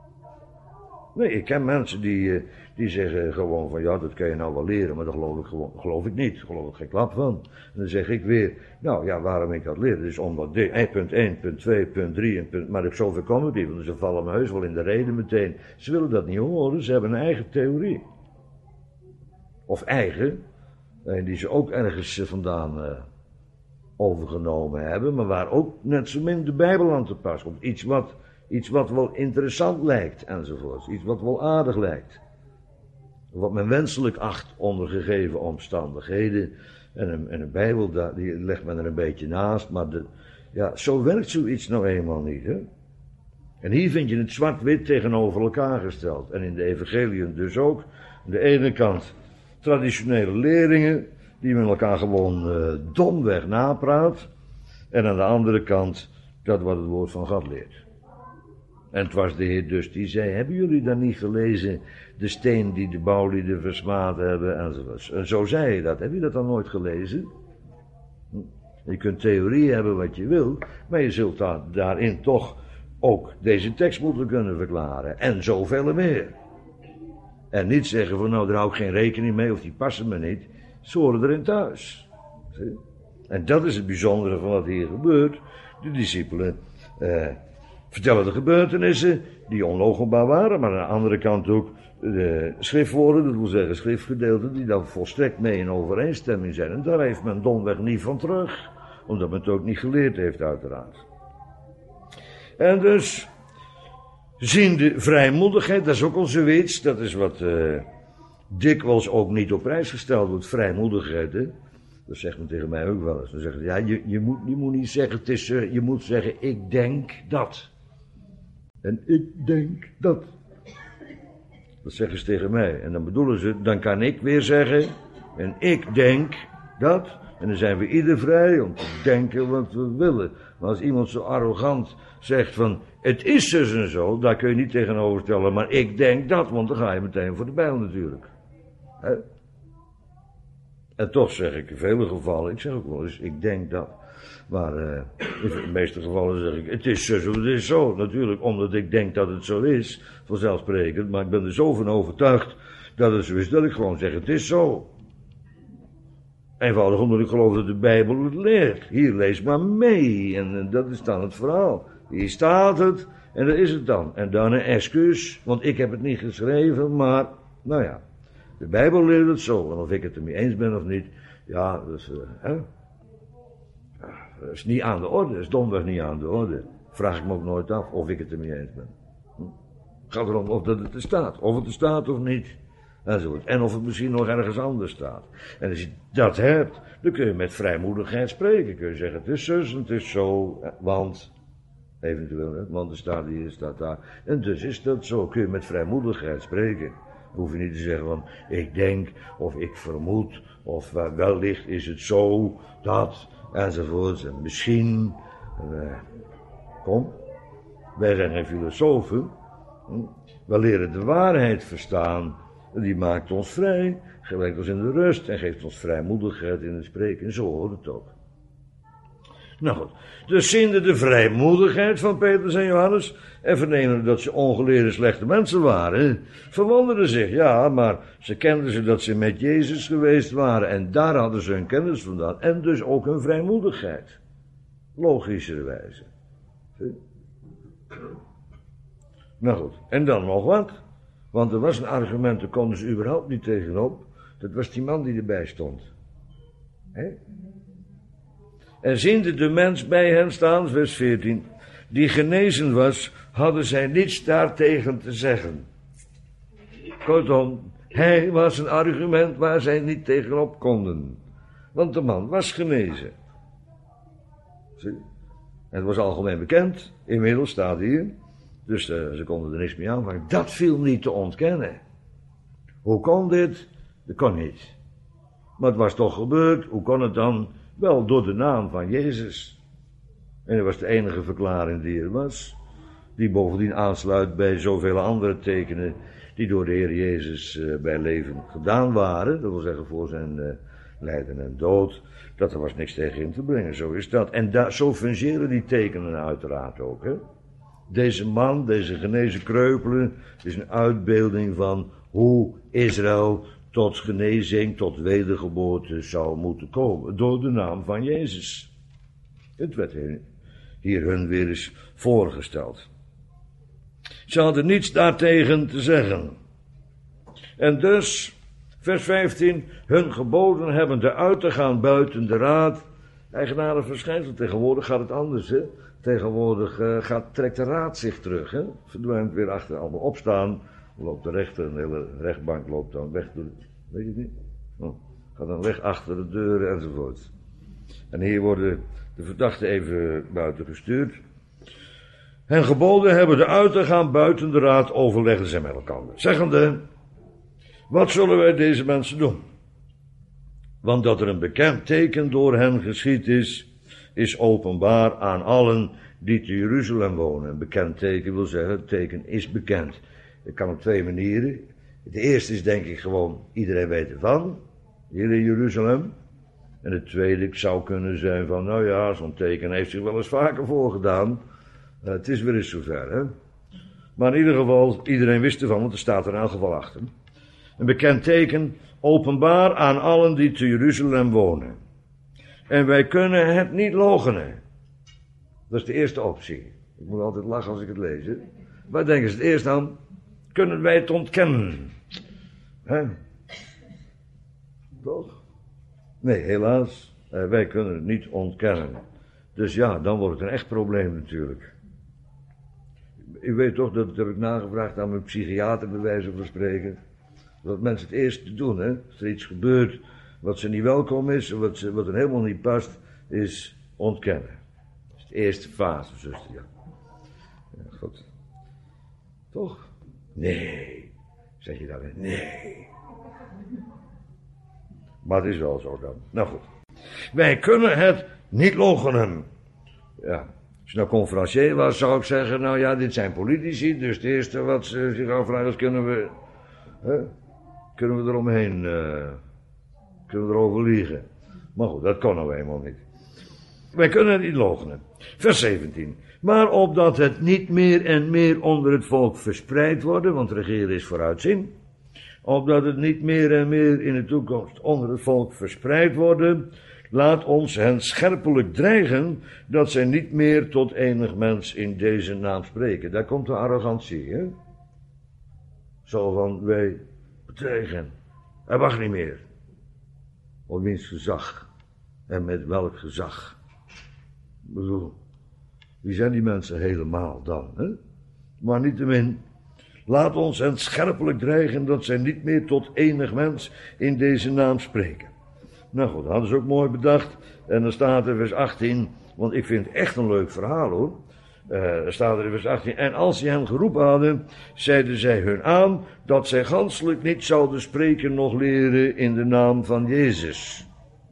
Nee, ik ken mensen die, die zeggen gewoon van, ja, dat kan je nou wel leren, maar dat geloof ik gewoon, geloof ik niet. Daar geloof ik geen klap van. En dan zeg ik weer, nou ja, waarom ik dat leer? Dat is omdat dit, punt één, punt twee, punt drie, en punt, maar ik zoveel kom ik niet, want ze vallen me heus wel in de reden meteen. Ze willen dat niet horen, ze hebben een eigen theorie. Of eigen, die ze ook ergens vandaan uh, overgenomen hebben, maar waar ook net zo min de Bijbel aan te pas komt. Iets wat... Iets wat wel interessant lijkt, enzovoort. Iets wat wel aardig lijkt. Wat men wenselijk acht onder gegeven omstandigheden. En een, en een Bijbel, die legt men er een beetje naast. Maar de, ja, zo werkt zoiets nou eenmaal niet, hè. En hier vind je het zwart-wit tegenover elkaar gesteld. En in de evangeliën dus ook. Aan de ene kant traditionele leerlingen, die men elkaar gewoon uh, domweg napraat. En aan de andere kant dat wat het woord van God leert. En het was de Heer dus die zei, hebben jullie dan niet gelezen de steen die de bouwlieden versmaad hebben? Enzovoort. En zo zei hij dat. Heb je dat dan nooit gelezen? Je kunt theorie hebben wat je wil, maar je zult daar, daarin toch ook deze tekst moeten kunnen verklaren. En zoveel meer. En niet zeggen van, nou daar hou ik geen rekening mee of die passen me niet. Ze horen erin thuis. Zie? En dat is het bijzondere van wat hier gebeurt. De discipelen... Uh, vertellen de gebeurtenissen die onloochenbaar waren, maar aan de andere kant ook de schriftwoorden, dat wil zeggen schriftgedeelten, die dan volstrekt mee in overeenstemming zijn. En daar heeft men domweg niet van terug, omdat men het ook niet geleerd heeft, uiteraard. En dus, ziende vrijmoedigheid, dat is ook al zoiets, dat is wat uh, dikwijls ook niet op prijs gesteld wordt, vrijmoedigheid, hè. Dat zegt men tegen mij ook wel eens. Dan zeggen ze, ja, je, je, moet, je moet niet zeggen, het is, uh, je moet zeggen, ik denk dat. En ik denk dat. Dat zeggen ze tegen mij. En dan bedoelen ze, dan kan ik weer zeggen, en ik denk dat. En dan zijn we ieder vrij om te denken wat we willen. Maar als iemand zo arrogant zegt van, het is dus en zo, daar kun je niet tegenover stellen, maar ik denk dat, want dan ga je meteen voor de bijl natuurlijk. He? En toch zeg ik in vele gevallen, ik zeg ook wel eens, ik denk dat. Maar uh, in de meeste gevallen zeg ik, het is zo, het is zo. Natuurlijk, omdat ik denk dat het zo is, vanzelfsprekend. Maar ik ben er zo van overtuigd dat het zo is, dat ik gewoon zeg, het is zo. Eenvoudig omdat ik geloof dat de Bijbel het leert. Hier, lees maar mee. En, en dat is dan het verhaal. Hier staat het, en dat is het dan. En dan een excuus, want ik heb het niet geschreven, maar, nou ja. De Bijbel leert het zo. En of ik het ermee eens ben of niet, ja, dus, uh, hè. Dat is niet aan de orde, dat is domweg niet aan de orde. Vraag ik me ook nooit af of ik het ermee eens ben. Hm? Het gaat erom of dat het er staat, of het er staat of niet. Enzovoort. En of het misschien nog ergens anders staat. En als je dat hebt, dan kun je met vrijmoedigheid spreken. Kun je zeggen, het is zus en het is zo, want, eventueel, hè, want er staat hier, er staat daar. En dus is dat zo, kun je met vrijmoedigheid spreken. Dan hoef je niet te zeggen van, ik denk, of ik vermoed, of uh, wellicht is het zo, dat, enzovoort. En misschien, uh, kom, wij zijn geen filosofen, hm? Wij leren de waarheid verstaan, en die maakt ons vrij, brengt ons in de rust en geeft ons vrijmoedigheid in het spreken. En zo hoort het ook. Nou goed, dus ziende de vrijmoedigheid van Petrus en Johannes en vernemen dat ze ongeleerde slechte mensen waren, verwonderden zich, ja, maar ze kenden ze dat ze met Jezus geweest waren en daar hadden ze hun kennis vandaan en dus ook hun vrijmoedigheid. Logischerwijze. Nou goed, en dan nog wat, want er was een argument, daar konden ze überhaupt niet tegenop, dat was die man die erbij stond. Hé? En ziende de mens bij hen staan, vers veertien, die genezen was, hadden zij niets daartegen te zeggen. Kortom, hij was een argument waar zij niet tegenop konden. Want de man was genezen. Zie? En het was algemeen bekend, inmiddels staat hier, dus uh, ze konden er niks mee aanvangen. Dat viel niet te ontkennen. Hoe kon dit? Dat kon niet. Maar het was toch gebeurd, hoe kon het dan? Wel, door de naam van Jezus. En dat was de enige verklaring die er was. Die bovendien aansluit bij zoveel andere tekenen die door de Heer Jezus uh, bij leven gedaan waren. Dat wil zeggen voor zijn uh, lijden en dood. Dat er was niks tegen in te brengen, zo is dat. En da- zo fungeren die tekenen uiteraard ook. Hè? Deze man, deze genezen kreupelen, is een uitbeelding van hoe Israël tot genezing, tot wedergeboorte zou moeten komen. Door de naam van Jezus. Het werd hier hun weer eens voorgesteld. Ze hadden niets daartegen te zeggen. En dus, vers vijftien, hun geboden hebbende uit te gaan buiten de raad. Eigenaardig verschijnsel, tegenwoordig gaat het anders, hè. Tegenwoordig uh, gaat, trekt de raad zich terug, hè. Verdwijnt weer achter, allemaal opstaan. Loopt de rechter, een hele rechtbank loopt dan weg door, weet je het niet? Oh, gaat dan weg achter de deuren enzovoort. En hier worden de verdachten even buiten gestuurd. En geboden hebben de uit te gaan buiten de raad, overlegden zij met elkaar. Zeggende, wat zullen wij deze mensen doen? Want dat er een bekend teken door hen geschied is, is openbaar aan allen die te Jeruzalem wonen. Een bekend teken wil zeggen, het teken is bekend. Het kan op twee manieren. De eerste is denk ik gewoon, iedereen weet ervan, hier in Jeruzalem. En het tweede zou kunnen zijn van, nou ja, zo'n teken heeft zich wel eens vaker voorgedaan. Uh, het is weer eens zover, hè. Maar in ieder geval, iedereen wist ervan, want er staat er in elk geval achter. Een bekend teken, openbaar aan allen die te Jeruzalem wonen. En wij kunnen het niet loochenen. Dat is de eerste optie. Ik moet altijd lachen als ik het lees, hè. Waar denken ze het eerst aan? Kunnen wij het ontkennen? Hè? Toch? Nee, helaas. Uh, wij kunnen het niet ontkennen. Dus ja, dan wordt het een echt probleem natuurlijk. U weet toch, dat heb ik nagevraagd aan mijn psychiater bij wijze van spreken. Dat mensen het eerst doen, hè. Als er iets gebeurt wat ze niet welkom is, wat, ze, wat er helemaal niet past, is ontkennen. Dat is de eerste fase, zuster, ja. Ja, goed. Toch? Nee. Zeg je dan weer? Nee. Maar het is wel zo dan. Nou goed. Wij kunnen het niet loochenen. Ja. Als je nou conferencier was, zou ik zeggen, nou ja, dit zijn politici, dus het eerste wat ze zich afvragen is, kunnen we, hè, kunnen we eromheen, uh, kunnen we erover liegen. Maar goed, dat kon nou eenmaal niet. Wij kunnen het niet loochenen. Vers zeventien. Maar opdat het niet meer en meer onder het volk verspreid worden, want regeren is vooruitzien, opdat het niet meer en meer in de toekomst onder het volk verspreid worden, laat ons hen scherpelijk dreigen dat zij niet meer tot enig mens in deze naam spreken. Daar komt de arrogantie, hè? Zo van, wij bedreigen. Hij mag niet meer. Op wiens gezag. En met welk gezag. Ik bedoel, wie zijn die mensen helemaal dan, hè? Maar niettemin, laat ons hen scherpelijk dreigen dat zij niet meer tot enig mens in deze naam spreken. Nou goed, dat hadden ze ook mooi bedacht. En dan staat er vers achttien, want ik vind het echt een leuk verhaal hoor. Uh, er staat er in vers achttien, en als ze hen geroepen hadden, zeiden zij hun aan dat zij ganselijk niet zouden spreken noch leren in de naam van Jezus.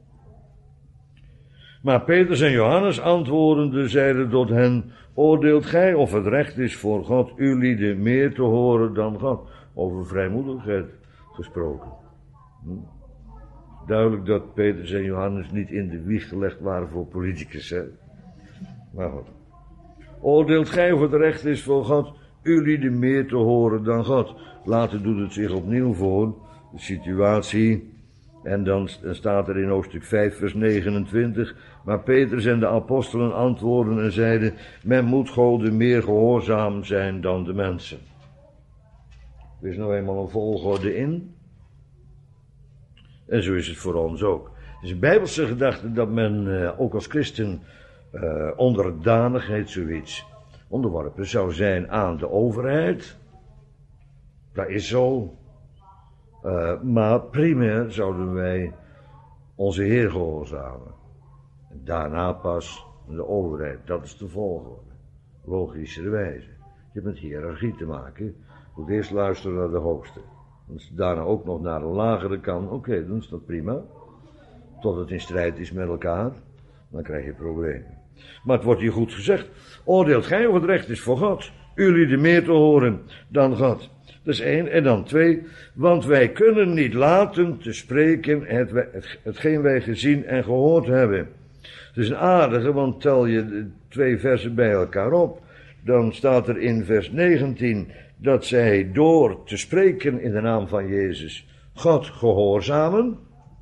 Maar Petrus en Johannes antwoordende zeiden tot hen, oordeelt gij of het recht is voor God uw lieden meer te horen dan God? Over vrijmoedigheid gesproken. Hm. Duidelijk dat Petrus en Johannes niet in de wieg gelegd waren voor politicus, hè. Maar goed. Oordeelt gij of het recht is voor God uw lieden meer te horen dan God? Later doet het zich opnieuw voor, de situatie. En dan staat er in hoofdstuk vijf vers negenentwintig. Maar Petrus en de apostelen antwoordden en zeiden, men moet God meer gehoorzaam zijn dan de mensen. Er is nou eenmaal een volgorde in. En zo is het voor ons ook. Het is een bijbelse gedachte dat men uh, ook als christen uh, onderdanigheid zoiets onderworpen zou zijn aan de overheid. Dat is zo. Uh, maar primair zouden wij onze Heer gehoorzamen. En daarna pas de overheid. Dat is de volgorde. Logischerwijze. Je hebt met hiërarchie te maken. Je moet eerst luisteren naar de hoogste. Als je daarna ook nog naar een lagere kan, oké, okay, dan is dat prima. Tot het in strijd is met elkaar, dan krijg je problemen. Maar het wordt hier goed gezegd, oordeelt gij of het recht is voor God, u lieden meer te horen dan God. Dat is één, en dan twee, want wij kunnen niet laten te spreken het, het, hetgeen wij gezien en gehoord hebben. Het is een aardige, want tel je de twee versen bij elkaar op, dan staat er in vers negentien, dat zij door te spreken in de naam van Jezus God gehoorzamen,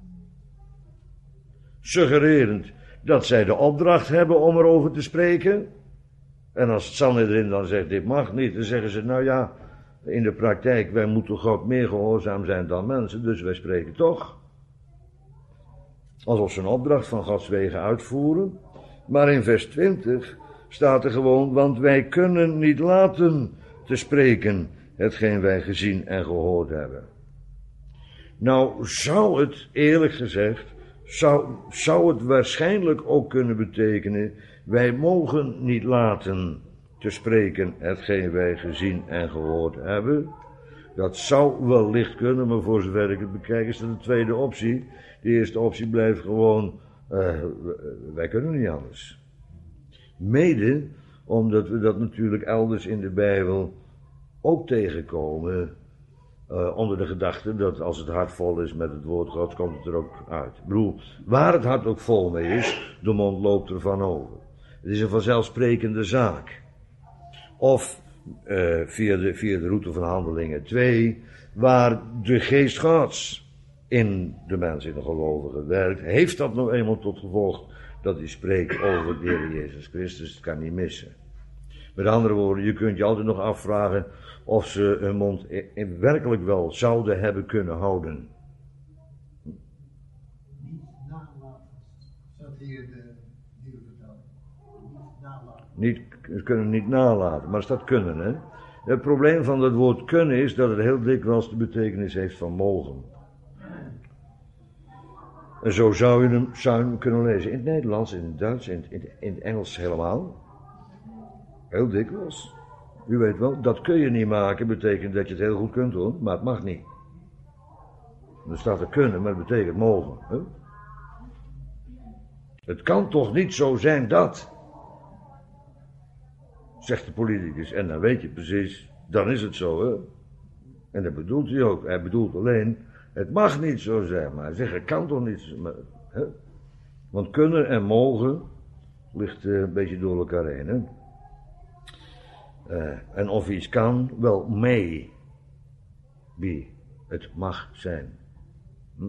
suggererend dat zij de opdracht hebben om erover te spreken. En als het Sanhedrin dan zegt dit mag niet, dan zeggen ze nou ja, in de praktijk wij moeten God meer gehoorzaam zijn dan mensen, dus wij spreken toch. Alsof ze een opdracht van Gods wegen uitvoeren. Maar in vers twintig staat er gewoon, want wij kunnen niet laten te spreken hetgeen wij gezien en gehoord hebben. Nou zou het, eerlijk gezegd, zou, zou het waarschijnlijk ook kunnen betekenen, wij mogen niet laten te spreken hetgeen wij gezien en gehoord hebben. Dat zou wellicht kunnen, maar voor zover ik het bekijk is dat de tweede optie. De eerste optie blijft gewoon, uh, wij kunnen niet anders. Mede omdat we dat natuurlijk elders in de Bijbel ook tegenkomen, uh, onder de gedachte dat als het hart vol is met het woord Gods, komt het er ook uit. Ik bedoel, waar het hart ook vol mee is, de mond loopt er van over. Het is een vanzelfsprekende zaak. Of uh, via, de, via de route van Handelingen twee, waar de geest Gods in de mens, in de gelovige werkt, heeft dat nou eenmaal tot gevolg dat hij spreekt over de Heer Jezus Christus. Het kan niet missen. Met andere woorden, je kunt je altijd nog afvragen of ze hun mond in werkelijk wel zouden hebben kunnen houden. Niet nalaten, dat hier de dier vertelt. Niet nalaten. Niet, ze kunnen niet nalaten, maar dat kunnen, hè. Het probleem van dat woord kunnen is dat het heel dikwijls de betekenis heeft van mogen. En zo zou je hem, zou je hem kunnen lezen in het Nederlands, in het Duits, in het, in het Engels helemaal. Heel dikwijls. U weet wel, dat kun je niet maken, betekent dat je het heel goed kunt doen, maar het mag niet. Er staat er kunnen, maar dat betekent mogen. Hè? Het kan toch niet zo zijn dat, zegt de politicus. En dan weet je precies, dan is het zo. Hè? En dat bedoelt hij ook. Hij bedoelt alleen, het mag niet zo zijn. Maar hij zegt, het kan toch niet zo zijn. Hè? Want kunnen en mogen ligt uh, een beetje door elkaar heen. Hè? Uh, en of iets kan, wel may be. Het mag zijn. Hm?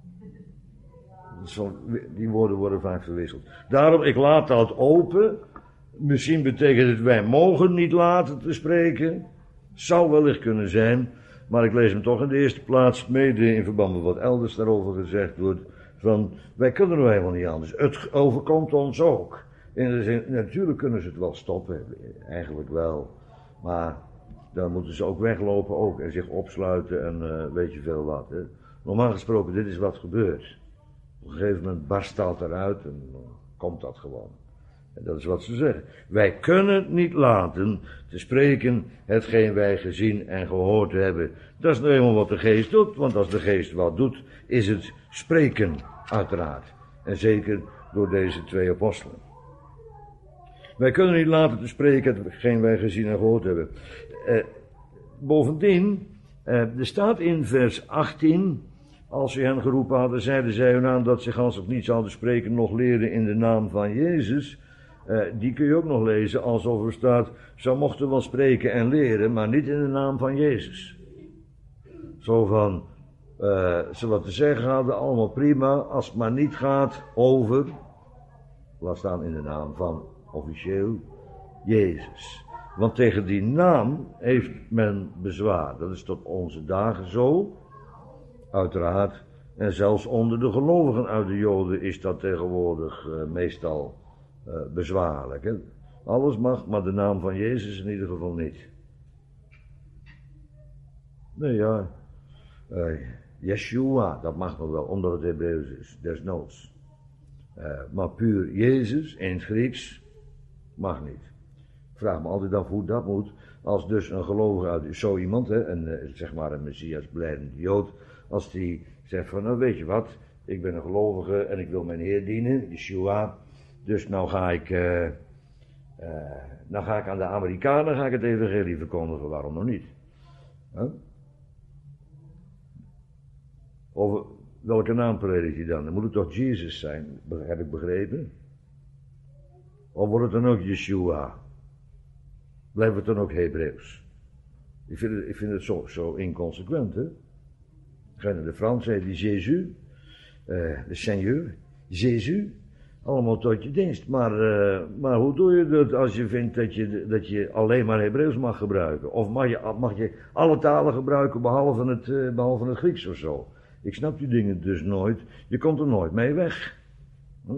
Zo, die woorden worden vaak verwisseld. Daarom, ik laat dat open. Misschien betekent het wij mogen niet laten te spreken. Zou wellicht kunnen zijn. Maar ik lees hem toch in de eerste plaats mede in verband met wat elders daarover gezegd wordt. Van, wij kunnen er helemaal niet anders. Het overkomt ons ook. In de zin, natuurlijk kunnen ze het wel stoppen. Eigenlijk wel. Maar dan moeten ze ook weglopen ook. En zich opsluiten en uh, weet je veel wat. Hè. Normaal gesproken, dit is wat gebeurt. Op een gegeven moment barst dat eruit en dan komt dat gewoon. En dat is wat ze zeggen. Wij kunnen het niet laten te spreken hetgeen wij gezien en gehoord hebben. Dat is nou eenmaal wat de geest doet, want als de geest wat doet, is het spreken, uiteraard. En zeker door deze twee apostelen. Wij kunnen niet laten te spreken hetgeen wij gezien en gehoord hebben. Eh, bovendien, eh, er staat in vers achttien... Als ze hen geroepen hadden, zeiden zij hun aan dat ze gans of niet zouden spreken, nog leren in de naam van Jezus. Uh, die kun je ook nog lezen alsof er staat, ze mochten wel spreken en leren, maar niet in de naam van Jezus. Zo van, uh, ze wat te zeggen hadden, allemaal prima, als het maar niet gaat over, laat staan in de naam van officieel Jezus. Want tegen die naam heeft men bezwaar. Dat is tot onze dagen zo. Uiteraard, en zelfs onder de gelovigen uit de Joden is dat tegenwoordig uh, meestal uh, bezwaarlijk. Hè? Alles mag, maar de naam van Jezus in ieder geval niet. Nee ja, uh, Yeshua, dat mag nog wel, omdat het Hebreeuws is, desnoods. Uh, maar puur Jezus in het Grieks mag niet. Ik vraag me altijd af hoe dat moet, als dus een gelovige uit zo iemand, hè, een, uh, zeg maar een Messias blijdende Jood, als die zegt van, nou weet je wat, ik ben een gelovige en ik wil mijn Heer dienen, Yeshua, dus nou ga ik, uh, uh, nou ga ik aan de Amerikanen ga ik het evangelie verkondigen, waarom nog niet? Huh? Of welke naam predik je dan? Dan moet het toch Jezus zijn, heb ik begrepen? Of wordt het dan ook Yeshua? Blijft het dan ook Hebreeuws? Ik vind het, ik vind het zo, zo inconsequent, hè? De Frans heet die Jésus, uh, de Seigneur, Jésus, allemaal tot je dienst. Maar, uh, maar hoe doe je dat als je vindt dat je, dat je alleen maar Hebreeuws mag gebruiken? Of mag je, mag je alle talen gebruiken behalve het, uh, behalve het Grieks of zo? Ik snap die dingen dus nooit. Je komt er nooit mee weg. Hm?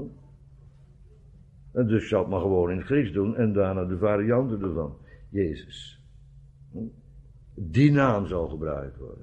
En dus zal het maar gewoon in het Grieks doen en daarna de varianten ervan. Jezus. Hm? Die naam zal gebruikt worden.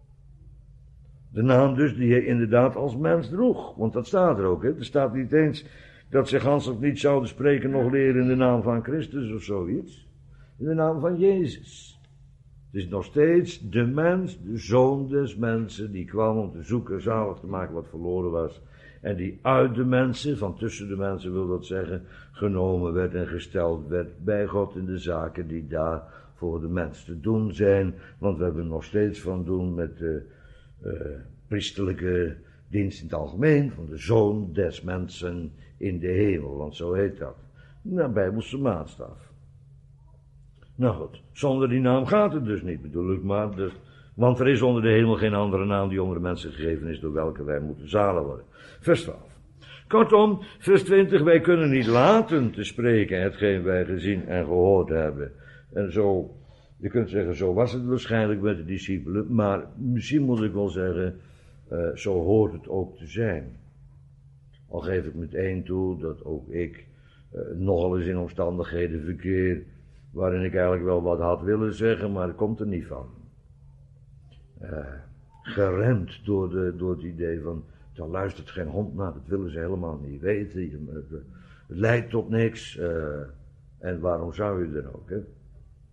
De naam dus die hij inderdaad als mens droeg. Want dat staat er ook. Hè? Er staat niet eens dat ze ganselijk niet zouden spreken nog leren in de naam van Christus of zoiets. In de naam van Jezus. Het is nog steeds de mens, de zoon des mensen, die kwam om te zoeken, zalig te maken wat verloren was. En die uit de mensen, van tussen de mensen wil dat zeggen, genomen werd en gesteld werd bij God in de zaken die daar voor de mens te doen zijn. Want we hebben nog steeds van doen met de Uh, priesterlijke dienst in het algemeen, van de zoon des mensen in de hemel, want zo heet dat. Nou, Bijbelse maatstaf. Nou goed, zonder die naam gaat het dus niet, bedoel ik maar, dus, want er is onder de hemel geen andere naam die onder de mensen gegeven is, door welke wij moeten zalig worden. Vers twaalf. Kortom, vers twintig, wij kunnen niet laten te spreken hetgeen wij gezien en gehoord hebben. En zo, je kunt zeggen, zo was het waarschijnlijk met de discipelen, maar misschien moet ik wel zeggen, uh, zo hoort het ook te zijn. Al geef ik meteen toe dat ook ik uh, nogal eens in omstandigheden verkeer, waarin ik eigenlijk wel wat had willen zeggen, maar het komt er niet van. Uh, geremd door, de, door het idee van, daar luistert geen hond naar, dat willen ze helemaal niet weten, het, het leidt tot niks, uh, en waarom zou je er ook, hè?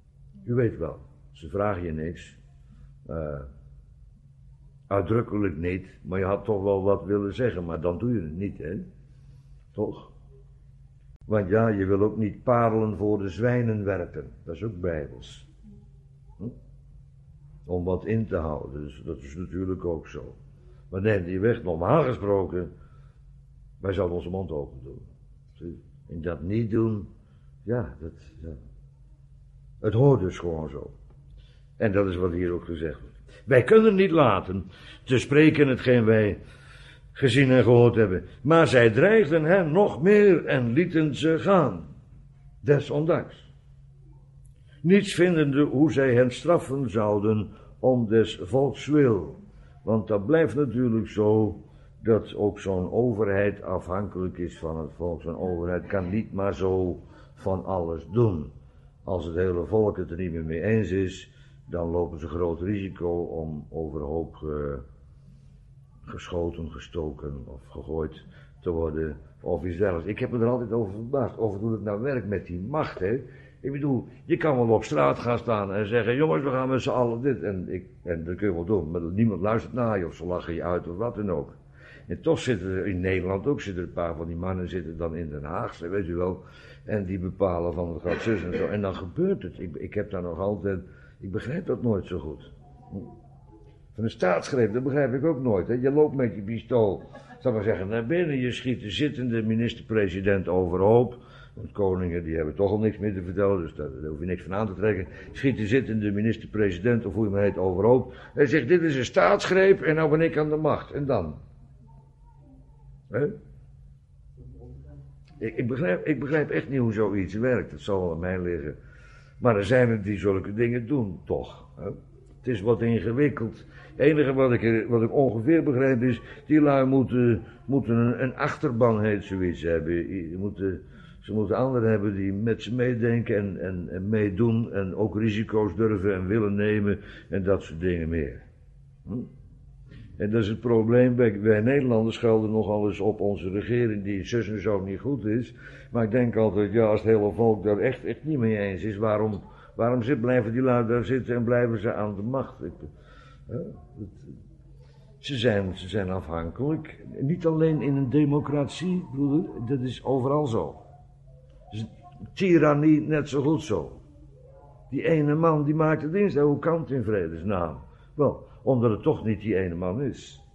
U weet wel, ze vragen je niks. Uh, uitdrukkelijk niet, maar je had toch wel wat willen zeggen, maar dan doe je het niet, hè? Toch? Want ja, je wil ook niet parelen voor de zwijnen werpen. Dat is ook bijbels. Hm? Om wat in te houden, dus dat is natuurlijk ook zo. Maar neem die weg, normaal gesproken, wij zouden onze mond open doen. En dat niet doen, ja, dat, ja, het hoort dus gewoon zo. En dat is wat hier ook gezegd wordt. Wij kunnen niet laten te spreken hetgeen wij gezien en gehoord hebben. Maar zij dreigden hen nog meer en lieten ze gaan. Desondanks. Niets vindende hoe zij hen straffen zouden om des volks wil. Want dat blijft natuurlijk zo dat ook zo'n overheid afhankelijk is van het volk. Zo'n overheid kan niet maar zo van alles doen. Als het hele volk het er niet meer mee eens is, dan lopen ze groot risico om overhoop uh, geschoten, gestoken of gegooid te worden of iets dergelijks. Ik heb me er altijd over verbaasd, over hoe het nou werkt met die macht, hè. Ik bedoel, je kan wel op straat gaan staan en zeggen, jongens, we gaan met z'n allen dit. En, ik, en dat kun je wel doen, maar niemand luistert naar je of ze lachen je uit of wat dan ook. En toch zitten er in Nederland ook, zitten er een paar van die mannen zitten dan in Den Haag, weet je wel. En die bepalen van het gaat zus en zo. En dan gebeurt het. Ik, ik heb daar nog altijd, ik begrijp dat nooit zo goed. Van een staatsgreep, dat begrijp ik ook nooit. Hè. Je loopt met je pistool, zal ik maar zeggen, naar binnen. Je schiet de zittende minister-president overhoop. Want koningen die hebben toch al niks meer te vertellen, dus daar, daar hoef je niks van aan te trekken. Schiet de zittende minister-president, of hoe je maar heet, overhoop. Hij zegt, dit is een staatsgreep en nou ben ik aan de macht. En dan? Hè? Ik, ik, begrijp, ik begrijp echt niet hoe zoiets werkt. Het zal wel aan mij liggen. Maar er zijn er die zulke dingen doen, toch. Hè? Het is wat ingewikkeld. Het enige wat ik, wat ik ongeveer begrijp is, die lui moeten, moeten een, een achterban, heet zoiets, hebben. Die moeten, ze moeten anderen hebben die met ze meedenken en, en, en meedoen en ook risico's durven en willen nemen en dat soort dingen meer. Hm? En dat is het probleem, wij, wij Nederlanders schelden nogal eens op onze regering die zus en zo niet goed is. Maar ik denk altijd, ja, als het hele volk daar echt, echt niet mee eens is, waarom, waarom zit, blijven die lui daar zitten en blijven ze aan de macht? Ik, uh, het, ze, zijn, ze zijn afhankelijk, niet alleen in een democratie, broeder, dat is overal zo. Dus tirannie net zo goed zo. Die ene man die maakt het dienst, hoe kan het in vredesnaam? Wel, omdat het toch niet die ene man is.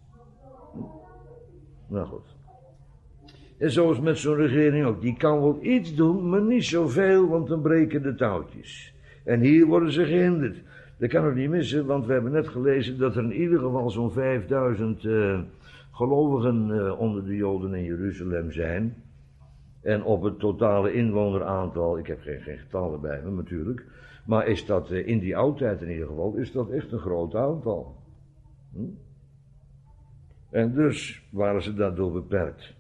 Nou goed. En zo is met zo'n regering ook. Die kan wel iets doen, maar niet zoveel, want dan breken de touwtjes. En hier worden ze gehinderd. Dat kan ook niet missen, want we hebben net gelezen dat er in ieder geval zo'n vijfduizend uh, gelovigen uh, onder de Joden in Jeruzalem zijn. En op het totale inwoneraantal, ik heb geen, geen getallen bij me natuurlijk, maar is dat uh, in die oudtijd in ieder geval, is dat echt een groot aantal. Hm? En dus waren ze daardoor beperkt.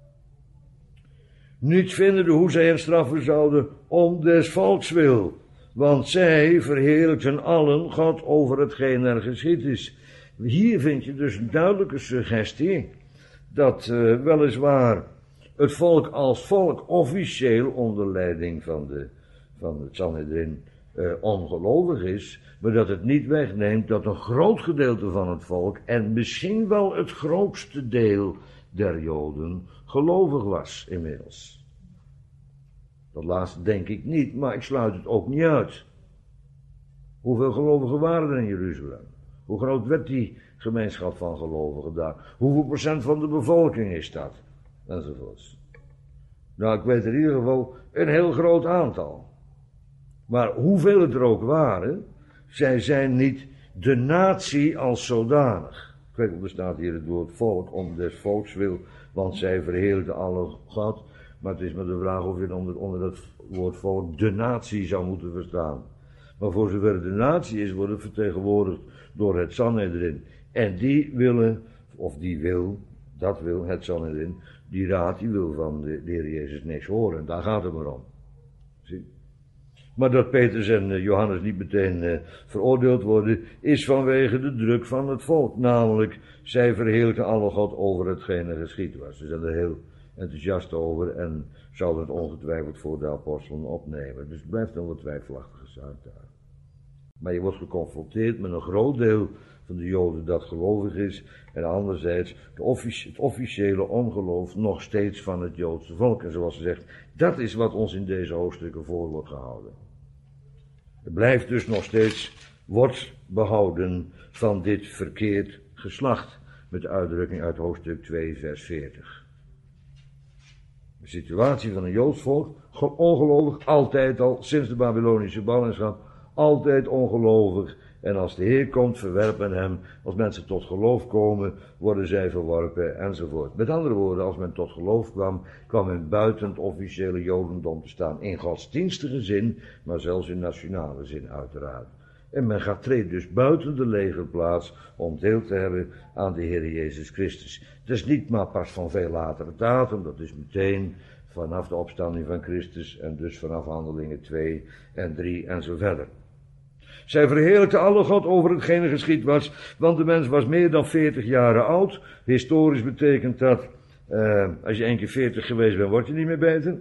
Niets vinden hoe zij hen straffen zouden om des volks wil. Want zij verheerlijkten allen God over hetgeen er geschied is. Hier vind je dus een duidelijke suggestie dat uh, weliswaar het volk als volk officieel onder leiding van, de, van het Sanhedrin uh, ongelovig is, maar dat het niet wegneemt dat een groot gedeelte van het volk en misschien wel het grootste deel der Joden gelovig was inmiddels. Dat laatste denk ik niet, maar ik sluit het ook niet uit. Hoeveel gelovigen waren er in Jeruzalem? Hoe groot werd die gemeenschap van gelovigen daar? Hoeveel procent van de bevolking is dat? Enzovoorts. Nou, ik weet in ieder geval een heel groot aantal. Maar hoeveel het er ook waren, zij zijn niet de natie als zodanig. Ik weet wel, er staat hier het woord volk om des volks wil, want zij verheerlijkten alle God. Maar het is maar de vraag of je onder, onder dat woord volk de natie zou moeten verstaan. Maar voor zover de natie is, wordt het vertegenwoordigd door het Sanhedrin. En die willen, of die wil, dat wil het Sanhedrin, die raad, die wil van de, de Heer Jezus niks horen. Daar gaat het maar om. Zie? Maar dat Petrus en Johannes niet meteen uh, veroordeeld worden, is vanwege de druk van het volk. Namelijk, zij verheerlijken alle God over hetgeen er geschied was. Ze zijn er heel enthousiast over en zouden het ongetwijfeld voor de apostelen opnemen. Dus het blijft een wat twijfelachtige zaak daar. Maar je wordt geconfronteerd met een groot deel van de Joden dat gelovig is. En anderzijds de offici- het officiële ongeloof nog steeds van het Joodse volk. En zoals ze zegt, dat is wat ons in deze hoofdstukken voor wordt gehouden. Het blijft dus nog steeds, wordt behouden van dit verkeerd geslacht. Met de uitdrukking uit hoofdstuk twee vers veertig. De situatie van een Joods volk, ongelovig, altijd al, sinds de Babylonische ballingschap, altijd ongelovig. En als de Heer komt, verwerpen hem. Als mensen tot geloof komen, worden zij verworpen, enzovoort. Met andere woorden, als men tot geloof kwam, kwam men buiten het officiële Jodendom te staan. In godsdienstige zin, maar zelfs in nationale zin uiteraard. En men gaat treden dus buiten de legerplaats om deel te hebben aan de Heer Jezus Christus. Het is niet maar pas van veel latere datum, dat is meteen vanaf de opstanding van Christus en dus vanaf Handelingen twee en drie en zo verder. Zij verheerlijkte alle God over hetgeen er geschied was, want de mens was meer dan veertig jaren oud. Historisch betekent dat, uh, als je één keer veertig geweest bent, word je niet meer beter.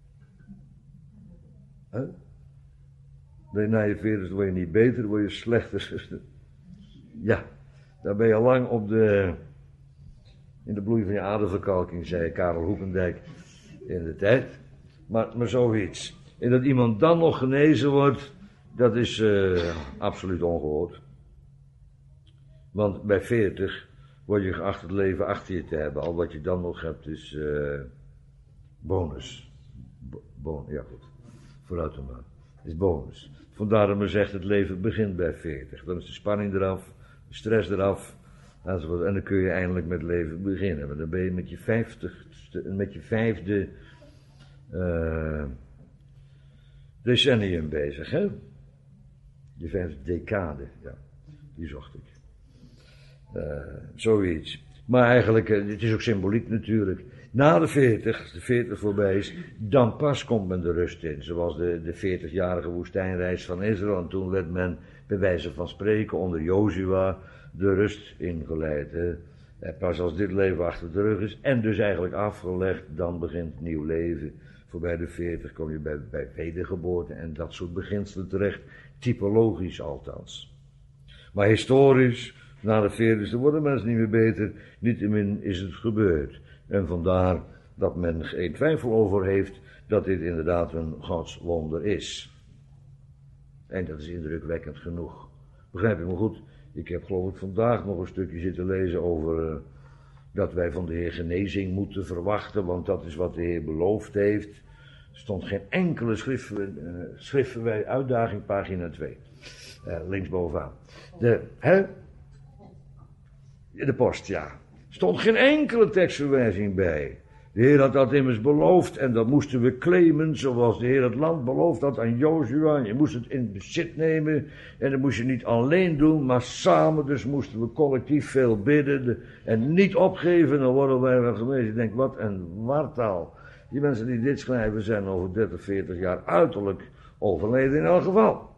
Huh? Na je veertig word je niet beter, word je slechter. Ja, daar ben je lang op de, in de bloei van je aderverkalking, zei Karel Hoekendijk in de tijd. Maar, maar zoiets. En dat iemand dan nog genezen wordt, dat is uh, absoluut ongehoord. Want bij veertig word je geacht het leven achter je te hebben. Al wat je dan nog hebt is uh, bonus. Bo- bon, ja goed, vooruit dan maar. Is bonus. Vandaar dat men zegt het leven begint bij veertig. Dan is de spanning eraf, de stress eraf. Enzovoort. En dan kun je eindelijk met leven beginnen. Maar dan ben je met je vijftigste, met je vijfde uh, decennium bezig, hè? Je vijfde decade, ja. Die zocht ik. Uh, zoiets. Maar eigenlijk, uh, het is ook symboliek natuurlijk. Na de veertig, als de veertig voorbij is, dan pas komt men de rust in. Zoals de, de veertigjarige woestijnreis van Israël. En toen werd men, bij wijze van spreken, onder Jozua de rust ingeleid. Hè. En pas als dit leven achter de rug is, en dus eigenlijk afgelegd, dan begint nieuw leven. Voorbij de veertig kom je bij, bij wedergeboorte en dat soort beginselen terecht. Typologisch althans. Maar historisch, na de veertigste worden mensen niet meer beter. Niettemin is het gebeurd. En vandaar dat men geen twijfel over heeft dat dit inderdaad een godswonder is. En dat is indrukwekkend genoeg. Begrijp je me goed? Ik heb geloof ik vandaag nog een stukje zitten lezen over uh, dat wij van de Heer genezing moeten verwachten, want dat is wat de Heer beloofd heeft. Er stond geen enkele schrift, uh, schriftverwijzing, uitdaging, pagina twee. Uh, linksbovenaan. De, hè? De post, ja. Er stond geen enkele tekstverwijzing bij. De Heer had dat immers beloofd en dat moesten we claimen zoals de Heer het land beloofd had aan Jozua. En je moest het in bezit nemen en dat moest je niet alleen doen, maar samen. Dus moesten we collectief veel bidden en niet opgeven. Dan worden wij wel geweest. Ik denk, wat een wartaal. Die mensen die dit schrijven zijn over dertig, veertig jaar uiterlijk overleden in elk geval.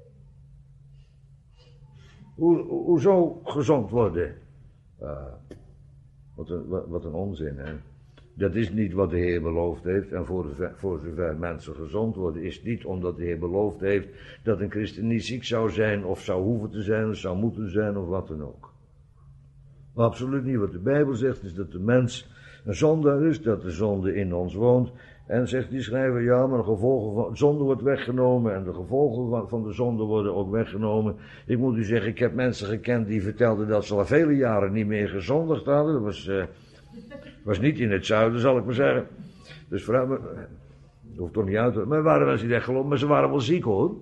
Hoe, hoezo gezond worden? Uh, wat, een, wat, wat een onzin, hè. Dat is niet wat de Heer beloofd heeft. En voor, de, voor zover mensen gezond worden, is niet omdat de Heer beloofd heeft dat een christen niet ziek zou zijn, of zou hoeven te zijn, of zou moeten zijn, of wat dan ook. Maar absoluut niet. Wat de Bijbel zegt, is dat de mens een zondaar is, dat de zonde in ons woont. En zegt die schrijver, ja, maar de gevolgen van zonde wordt weggenomen en de gevolgen van, van de zonde worden ook weggenomen. Ik moet u zeggen, ik heb mensen gekend die vertelden dat ze al vele jaren niet meer gezondigd hadden. Dat was, uh, was niet in het zuiden, zal ik maar zeggen. Dus vooruit, dat hoeft toch niet uit te... Maar er waren mensen die dat geloofden, maar ze waren wel ziek, hoor.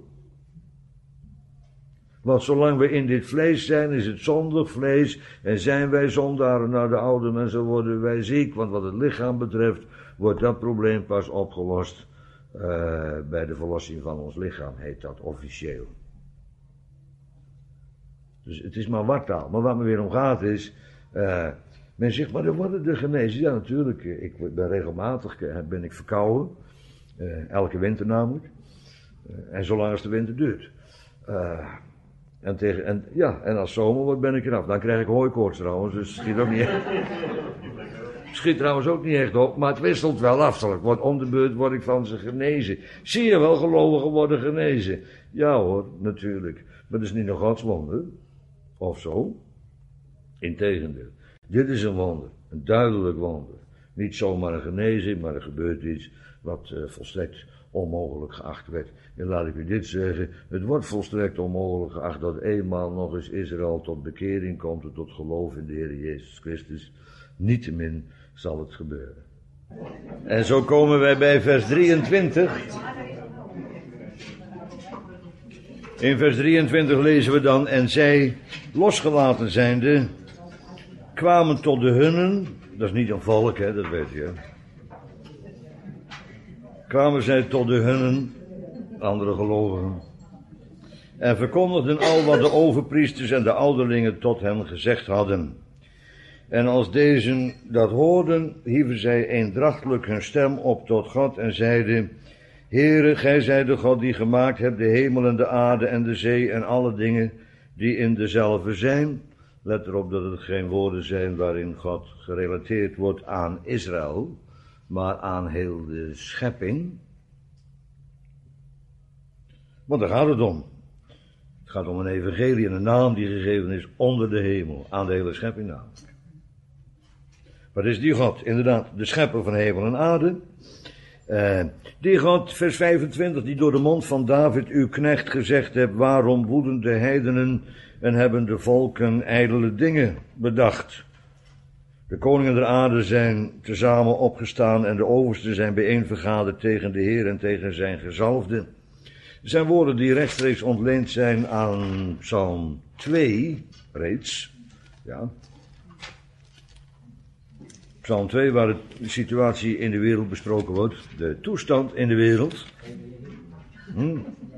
Want zolang we in dit vlees zijn, is het zondig vlees. En zijn wij zondaren naar de oude mensen, worden wij ziek. Want wat het lichaam betreft, wordt dat probleem pas opgelost uh, bij de verlossing van ons lichaam, heet dat officieel. Dus het is maar wartaal. Maar wat me weer om gaat is, uh, men zegt, maar er worden de genezen. Ja, natuurlijk, ik ben regelmatig ben ik verkouden. Uh, elke winter namelijk. Uh, en zolang als de winter duurt. Uh, En, tegen, en, ja, en als zomer wordt ben ik eraf. Dan krijg ik hooikoorts trouwens, dus het schiet ook niet. Schiet trouwens ook niet echt op, maar het wisselt wel afstandelijk. Want om de beurt word ik van ze genezen. Zie je wel, gelovigen worden genezen. Ja hoor, natuurlijk. Maar dat is niet een godswonder. Of zo. Integendeel. Dit is een wonder. Een duidelijk wonder. Niet zomaar een genezing, maar er gebeurt iets wat uh, volstrekt onmogelijk geacht werd. En laat ik u dit zeggen, het wordt volstrekt onmogelijk geacht dat eenmaal nog eens Israël tot bekering komt en tot geloof in de Heer Jezus Christus. Niettemin zal het gebeuren. En zo komen wij bij vers drieëntwintig. In vers drieëntwintig lezen we dan, en zij, losgelaten zijnde, kwamen tot de hunnen. Dat is niet een volk, hè, dat weet je. Kwamen zij tot de hunnen, andere gelovigen, en verkondigden al wat de overpriesters en de ouderlingen tot hen gezegd hadden. En als deze dat hoorden, hieven zij eendrachtelijk hun stem op tot God en zeiden, Heere, gij zijt de God die gemaakt hebt de hemel en de aarde en de zee en alle dingen die in dezelfde zijn. Let erop dat het geen woorden zijn waarin God gerelateerd wordt aan Israël, maar aan heel de schepping. Want daar gaat het om. Het gaat om een evangelie en een naam die gegeven is onder de hemel, aan de hele schepping namelijk. Wat is die God? Inderdaad, de schepper van hemel en aarde. Uh, die God, vers vijfentwintig, die door de mond van David uw knecht gezegd hebt, waarom woeden de heidenen en hebben de volken ijdele dingen bedacht. De koningen der aarde zijn tezamen opgestaan en de oversten zijn bijeenvergaderd tegen de Heer en tegen zijn gezalfde. Zijn woorden die rechtstreeks ontleend zijn aan Psalm twee, reeds, ja. Psalm twee, waar de situatie in de wereld besproken wordt, de toestand in de wereld. Hm.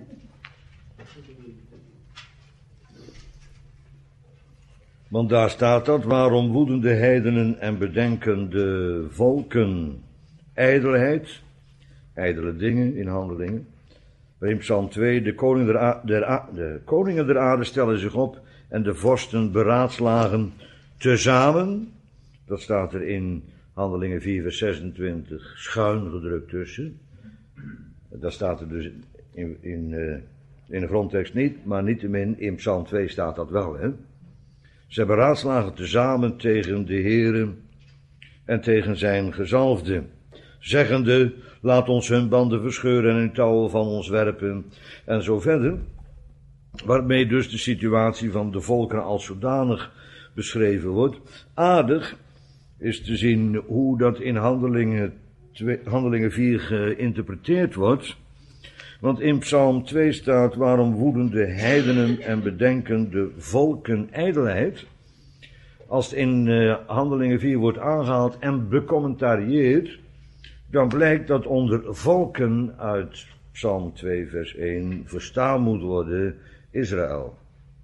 Want daar staat dat, waarom woeden de heidenen en bedenken de volken ijdelheid, ijdele dingen in handelingen. In Psalm twee, de koningen der, a- der, a- de koningen der aarde stellen zich op en de vorsten beraadslagen tezamen. Dat staat er in Handelingen vier vers zesentwintig schuin gedrukt tussen. Dat staat er dus in, in, uh, in de grondtekst niet, maar niettemin in Psalm twee staat dat wel. Hè? Ze beraadslagen tezamen tegen de Heere en tegen zijn gezalfde, zeggende, laat ons hun banden verscheuren en hun touwen van ons werpen en zo verder. Waarmee dus de situatie van de volkeren als zodanig beschreven wordt. Aardig is te zien hoe dat in Handelingen, twee, Handelingen vier geïnterpreteerd wordt. Want in Psalm twee staat, waarom woeden de heidenen en bedenken de volken ijdelheid. Als het in uh, Handelingen vier wordt aangehaald en becommentarieerd, dan blijkt dat onder volken uit Psalm twee vers één verstaan moet worden Israël.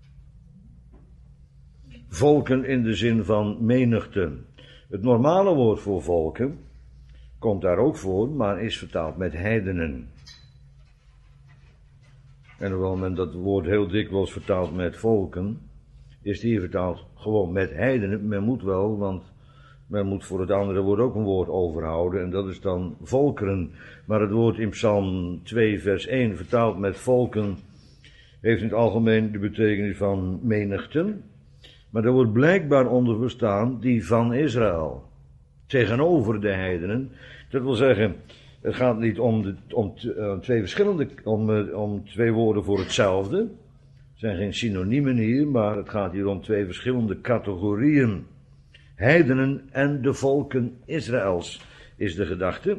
Volken in de zin van menigten. Het normale woord voor volken komt daar ook voor, maar is vertaald met heidenen. En hoewel men dat woord heel dikwijls vertaalt met volken, is het hier vertaald gewoon met heidenen. Men moet wel, want men moet voor het andere woord ook een woord overhouden, en dat is dan volkeren. Maar het woord in Psalm twee vers één vertaald met volken heeft in het algemeen de betekenis van menigten. Maar er wordt blijkbaar onder verstaan die van Israël. Tegenover de heidenen. Dat wil zeggen, het gaat niet om, de, om uh, twee verschillende, om, uh, om twee woorden voor hetzelfde. Er zijn geen synoniemen hier, maar het gaat hier om twee verschillende categorieën. Heidenen en de volken Israëls is de gedachte.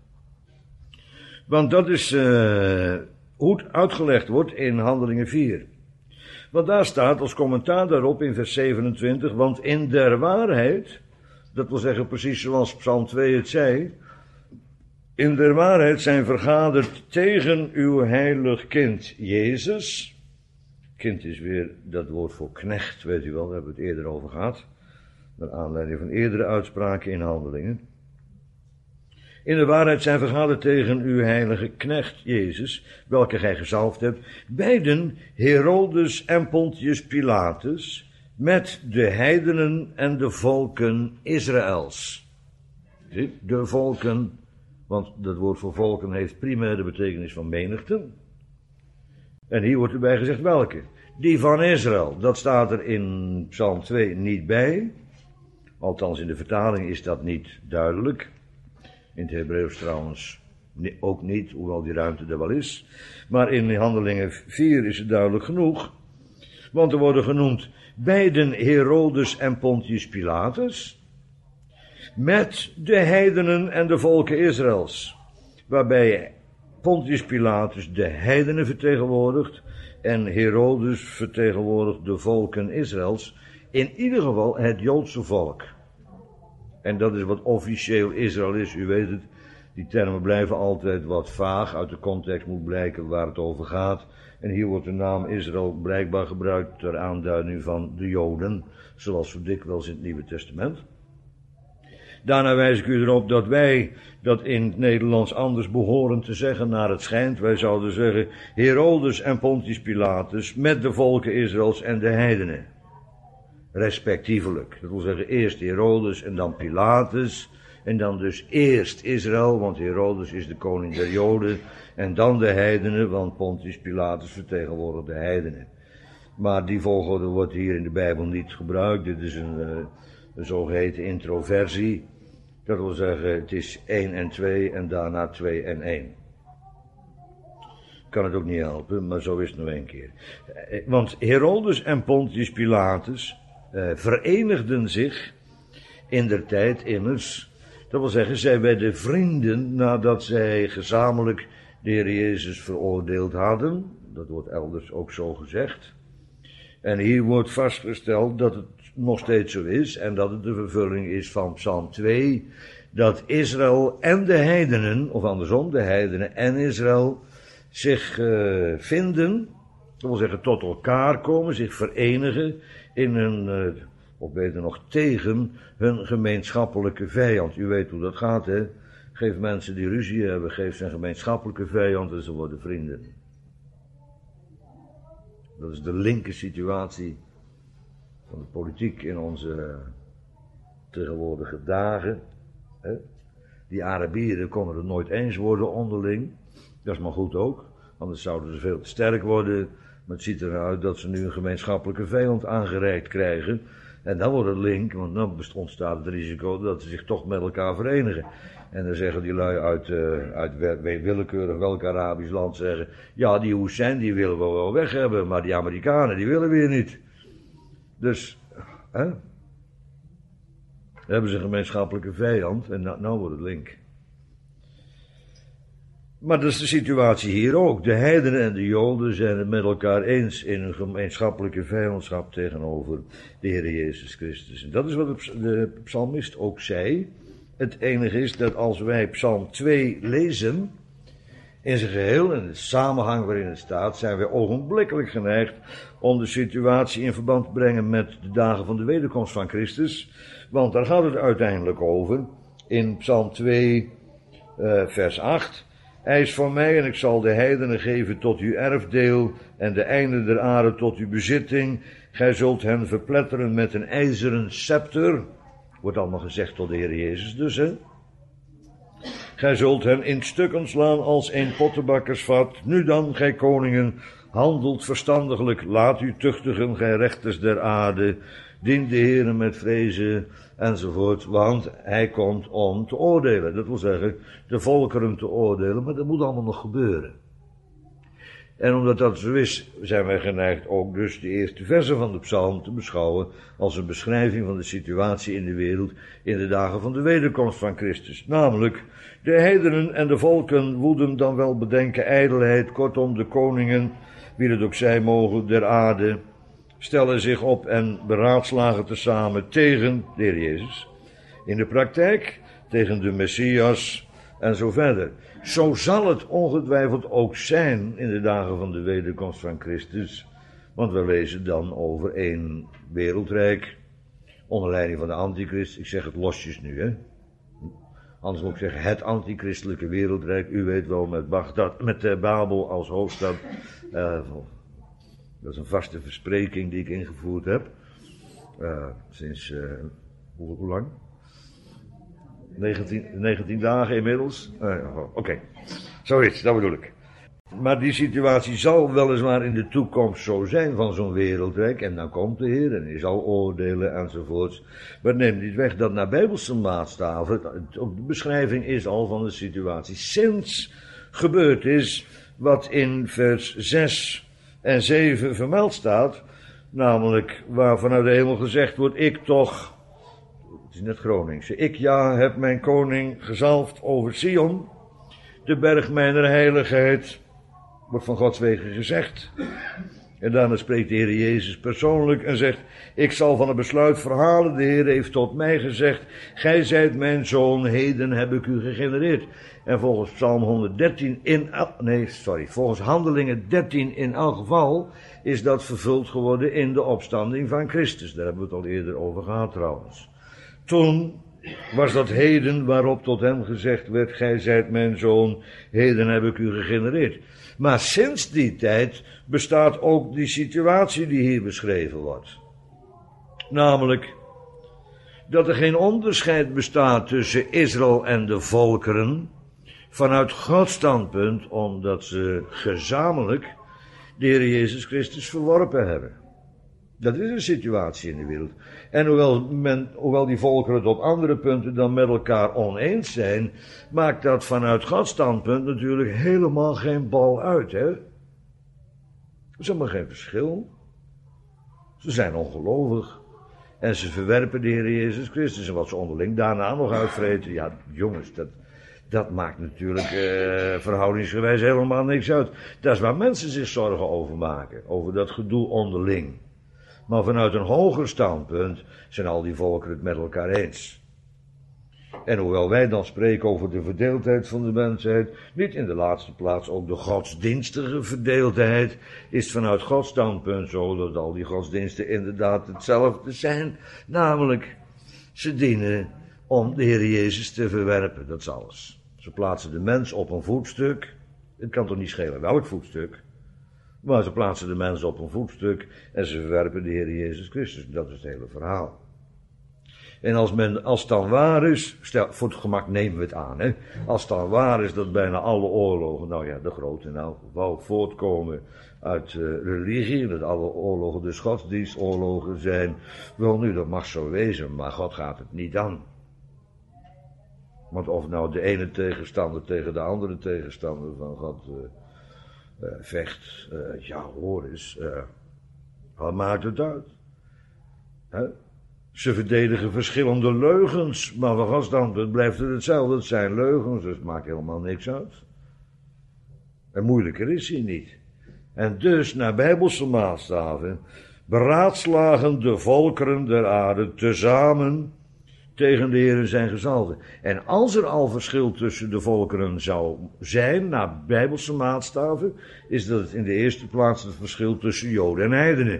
Want dat is uh, hoe het uitgelegd wordt in Handelingen vier. Want daar staat als commentaar daarop in vers zevenentwintig, want in der waarheid, dat wil zeggen precies zoals Psalm twee het zei, in der waarheid zijn vergaderd tegen uw heilig kind Jezus. Kind is weer dat woord voor knecht, weet u wel, daar hebben we het eerder over gehad. Naar aanleiding van eerdere uitspraken in Handelingen. In de waarheid zijn vergaderd tegen uw heilige knecht Jezus, welke gij gezalfd hebt, beiden Herodes en Pontius Pilatus, met de heidenen en de volken Israëls. Zie, de volken, want dat woord voor volken heeft primair de betekenis van menigte. En hier wordt erbij gezegd welke. Die van Israël, dat staat er in Psalm twee niet bij. Althans in de vertaling is dat niet duidelijk. In het Hebreeuws trouwens ook niet, hoewel die ruimte er wel is. Maar in Handelingen vier is het duidelijk genoeg. Want er worden genoemd beiden Herodes en Pontius Pilatus. Met de heidenen en de volken Israëls. Waarbij Pontius Pilatus de heidenen vertegenwoordigt. En Herodes vertegenwoordigt de volken Israëls. In ieder geval het Joodse volk. En dat is wat officieel Israël is, u weet het. Die termen blijven altijd wat vaag, uit de context moet blijken waar het over gaat. En hier wordt de naam Israël blijkbaar gebruikt ter aanduiding van de Joden, zoals zo dikwijls in het Nieuwe Testament. Daarna wijs ik u erop dat wij dat in het Nederlands anders behoren te zeggen naar het schijnt. Wij zouden zeggen Herodes en Pontius Pilatus met de volken Israëls en de heidenen. Respectievelijk. Dat wil zeggen eerst Herodes en dan Pilatus. En dan dus eerst Israël, want Herodes is de koning der Joden. En dan de heidenen, want Pontius Pilatus vertegenwoordigt de heidenen. Maar die volgorde wordt hier in de Bijbel niet gebruikt. Dit is een, uh, een zogeheten introversie. Dat wil zeggen, het is één en twee en daarna twee en één. Kan het ook niet helpen, maar zo is het nog één keer. Want Herodes en Pontius Pilatus uh, verenigden zich in der tijd immers. Dat wil zeggen, zij werden vrienden nadat zij gezamenlijk de Heer Jezus veroordeeld hadden. Dat wordt elders ook zo gezegd. En hier wordt vastgesteld dat het nog steeds zo is en dat het de vervulling is van Psalm twee. Dat Israël en de heidenen, of andersom, de heidenen en Israël zich uh, vinden. Dat wil zeggen tot elkaar komen, zich verenigen in een... Uh, of beter nog tegen hun gemeenschappelijke vijand. U weet hoe dat gaat, hè? Geef mensen die ruzie hebben, geef ze een gemeenschappelijke vijand en ze worden vrienden. Dat is de linker situatie van de politiek in onze tegenwoordige dagen. Hè? Die Arabieren konden het nooit eens worden onderling. Dat is maar goed ook, anders zouden ze veel te sterk worden. Maar het ziet eruit dat ze nu een gemeenschappelijke vijand aangereikt krijgen. En dan wordt het link, want dan ontstaat het risico dat ze zich toch met elkaar verenigen. En dan zeggen die lui uit, uh, uit willekeurig welk Arabisch land zeggen... Ja, die Hussein die willen we wel weg hebben, maar die Amerikanen die willen we hier niet. Dus, hè? Dan hebben ze een gemeenschappelijke vijand en nou, nou wordt het link. Maar dat is de situatie hier ook. De heidenen en de Joden zijn het met elkaar eens in een gemeenschappelijke vijandschap tegenover de Heer Jezus Christus. En dat is wat de psalmist ook zei. Het enige is dat als wij Psalm twee lezen, in zijn geheel, in de samenhang waarin het staat, zijn wij ogenblikkelijk geneigd om de situatie in verband te brengen met de dagen van de wederkomst van Christus. Want daar gaat het uiteindelijk over, in Psalm twee, uh, vers acht... Eis van mij en ik zal de heidenen geven tot uw erfdeel en de einden der aarde tot uw bezitting. Gij zult hen verpletteren met een ijzeren scepter. Wordt allemaal gezegd tot de Heer Jezus dus, hè. Gij zult hen in stukken slaan als een pottenbakkersvat. Nu dan, gij koningen, handelt verstandiglijk. Laat u tuchtigen, gij rechters der aarde. Dien de Heere met vrezen, enzovoort, want hij komt om te oordelen. Dat wil zeggen, de volkeren te oordelen, maar dat moet allemaal nog gebeuren. En omdat dat zo is, zijn wij geneigd ook dus de eerste versen van de psalm te beschouwen als een beschrijving van de situatie in de wereld in de dagen van de wederkomst van Christus. Namelijk, de heidenen en de volken woeden dan wel bedenken ijdelheid, kortom de koningen, wie het ook zij mogen, der aarde, stellen zich op en beraadslagen tezamen tegen de Heer Jezus. In de praktijk tegen de Messias en zo verder. Zo zal het ongetwijfeld ook zijn in de dagen van de wederkomst van Christus. Want we lezen dan over één wereldrijk onder leiding van de antichrist. Ik zeg het losjes nu, hè. Anders moet ik zeggen het antichristelijke wereldrijk. U weet wel, met Bagdad, met uh, Babel als hoofdstad. Uh, Dat is een vaste verspreking die ik ingevoerd heb. Uh, sinds, uh, hoe, hoe lang? negentien, negentien dagen inmiddels. Uh, Oké, okay. Zoiets, dat bedoel ik. Maar die situatie zal weliswaar in de toekomst zo zijn van zo'n wereldrijk. En dan komt de Heer en hij zal oordelen enzovoorts. Maar neem niet weg dat naar Bijbelse maatstaven, ook de beschrijving is al van de situatie sinds gebeurd is wat in vers zes en zeven vermeld staat. Namelijk waar vanuit de hemel gezegd wordt, ik toch, het is net Groningse, ik ja heb mijn koning gezalfd over Sion, de berg mijner heiligheid. Wordt van Gods wegen gezegd. En daarna spreekt de Heer Jezus persoonlijk en zegt, ik zal van het besluit verhalen, de Heer heeft tot mij gezegd, gij zijt mijn zoon, heden heb ik u gegenereerd. En volgens Psalm honderddertien in, nee sorry, volgens Handelingen dertien in elk geval is dat vervuld geworden in de opstanding van Christus. Daar hebben we het al eerder over gehad trouwens. Toen was dat heden waarop tot hem gezegd werd, gij zijt mijn zoon, heden heb ik u gegenereerd. Maar sinds die tijd bestaat ook die situatie die hier beschreven wordt. Namelijk dat er geen onderscheid bestaat tussen Israël en de volkeren vanuit Gods standpunt, omdat ze gezamenlijk de Heer Jezus Christus verworpen hebben. Dat is een situatie in de wereld. En hoewel, men, hoewel die volkeren tot andere punten dan met elkaar oneens zijn, maakt dat vanuit Gods standpunt natuurlijk helemaal geen bal uit, hè. Er is helemaal geen verschil. Ze zijn ongelovig. En ze verwerpen de Heer Jezus Christus. En wat ze onderling daarna nog uitvreten, ja jongens, dat, dat maakt natuurlijk eh, verhoudingsgewijs helemaal niks uit. Dat is waar mensen zich zorgen over maken, over dat gedoe onderling. Maar vanuit een hoger standpunt zijn al die volkeren het met elkaar eens. En hoewel wij dan spreken over de verdeeldheid van de mensheid, niet in de laatste plaats ook de godsdienstige verdeeldheid, is vanuit Gods standpunt zo dat al die godsdiensten inderdaad hetzelfde zijn. Namelijk, ze dienen om de Heer Jezus te verwerpen, dat is alles. Ze plaatsen de mens op een voetstuk, het kan toch niet schelen welk voetstuk. Maar ze plaatsen de mens op een voetstuk en ze verwerpen de Heer Jezus Christus. Dat is het hele verhaal. En als men, als het dan waar is, stel, voor het gemak nemen we het aan, hè. Als het dan waar is dat bijna alle oorlogen, nou ja, de grote in elk geval, voortkomen uit uh, religie, dat alle oorlogen dus godsdienstoorlogen zijn, wel nu, dat mag zo wezen, maar God gaat het niet aan. Want of nou de ene tegenstander tegen de andere tegenstander van God uh, uh, vecht, uh, ja hoor eens, uh, wat maakt het uit? Hè? Ze verdedigen verschillende leugens, maar van Gods standpunt blijft het hetzelfde. Het zijn leugens, dus het maakt helemaal niks uit. En moeilijker is hij niet. En dus, naar Bijbelse maatstaven, beraadslagen de volkeren der aarde tezamen tegen de Heer en zijn gezalfde. En als er al verschil tussen de volkeren zou zijn, naar Bijbelse maatstaven, is dat het in de eerste plaats het verschil tussen Joden en heidenen.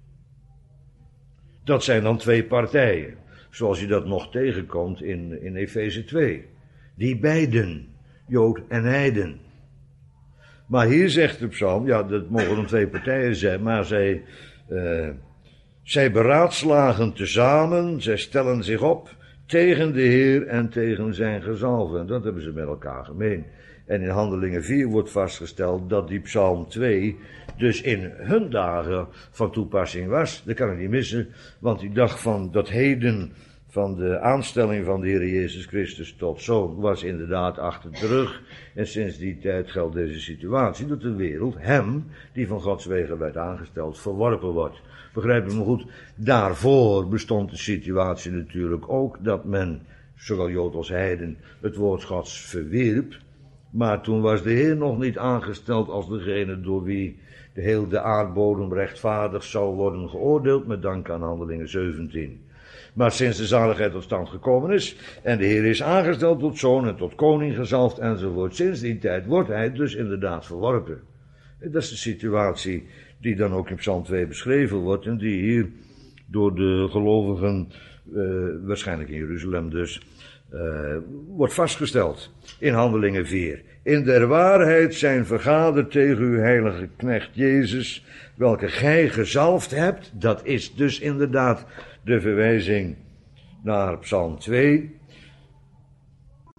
Dat zijn dan twee partijen, zoals je dat nog tegenkomt in, in Efeze twee. Die beiden, Jood en heiden. Maar hier zegt de psalm, ja, dat mogen dan twee partijen zijn, maar zij, uh, zij beraadslagen tezamen, zij stellen zich op tegen de Heer en tegen zijn gezalfde. En dat hebben ze met elkaar gemeen. En in Handelingen vier wordt vastgesteld dat die psalm twee dus in hun dagen van toepassing was. Dat kan ik niet missen, want die dag van dat heden van de aanstelling van de Heer Jezus Christus tot zoon was inderdaad achter de rug. En sinds die tijd geldt deze situatie dat de wereld hem, die van Gods wegen werd aangesteld, verworpen wordt. Begrijp je me goed? Daarvoor bestond de situatie natuurlijk ook dat men, zowel Jood als heiden, het woord Gods verwierp. Maar toen was de Heer nog niet aangesteld als degene door wie de hele de aardbodem rechtvaardig zou worden geoordeeld, met dank aan Handelingen zeventien. Maar sinds de zaligheid tot stand gekomen is, en de Heer is aangesteld tot zoon en tot koning gezalfd enzovoort, sinds die tijd wordt hij dus inderdaad verworpen. En dat is de situatie die dan ook in Psalm twee beschreven wordt, en die hier door de gelovigen, uh, waarschijnlijk in Jeruzalem dus, Uh, wordt vastgesteld in Handelingen vier. In der waarheid zijn vergaderd tegen uw heilige knecht Jezus, welke gij gezalfd hebt. Dat is dus inderdaad de verwijzing naar Psalm twee.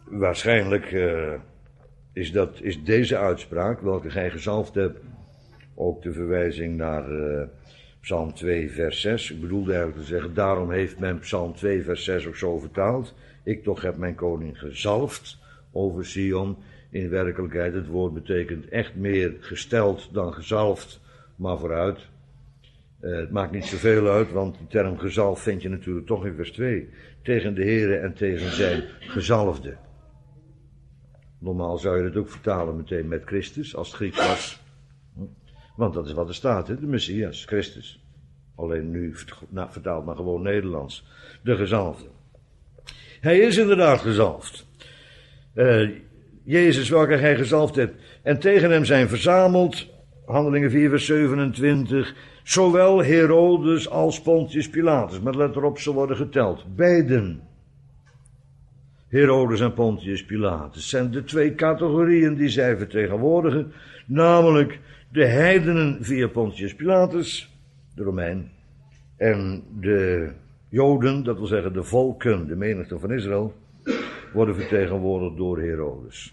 waarschijnlijk uh, is, dat, is deze uitspraak, welke gij gezalfd hebt, ook de verwijzing naar uh, Psalm twee vers zes. Ik bedoelde eigenlijk te zeggen, daarom heeft men Psalm twee vers zes ook zo vertaald. Ik toch heb mijn koning gezalfd over Sion. In werkelijkheid, het woord betekent echt meer gesteld dan gezalfd, maar vooruit. Uh, het maakt niet zoveel uit, want de term gezalfd vind je natuurlijk toch in vers twee. Tegen de Here en tegen zijn gezalfde. Normaal zou je het ook vertalen meteen met Christus, als het Grieks was. Want dat is wat er staat, hè? De Messias, Christus. Alleen nu vertaald maar gewoon Nederlands. De gezalfde. Hij is inderdaad gezalfd. Uh, Jezus, welke gij gezalfd hebt. En tegen hem zijn verzameld, Handelingen vier vers zevenentwintig, zowel Herodes als Pontius Pilatus. Met let erop, ze worden geteld. Beiden. Herodes en Pontius Pilatus zijn de twee categorieën die zij vertegenwoordigen. Namelijk de heidenen via Pontius Pilatus, de Romein, en de Joden, dat wil zeggen de volken, de menigte van Israël, worden vertegenwoordigd door Herodes.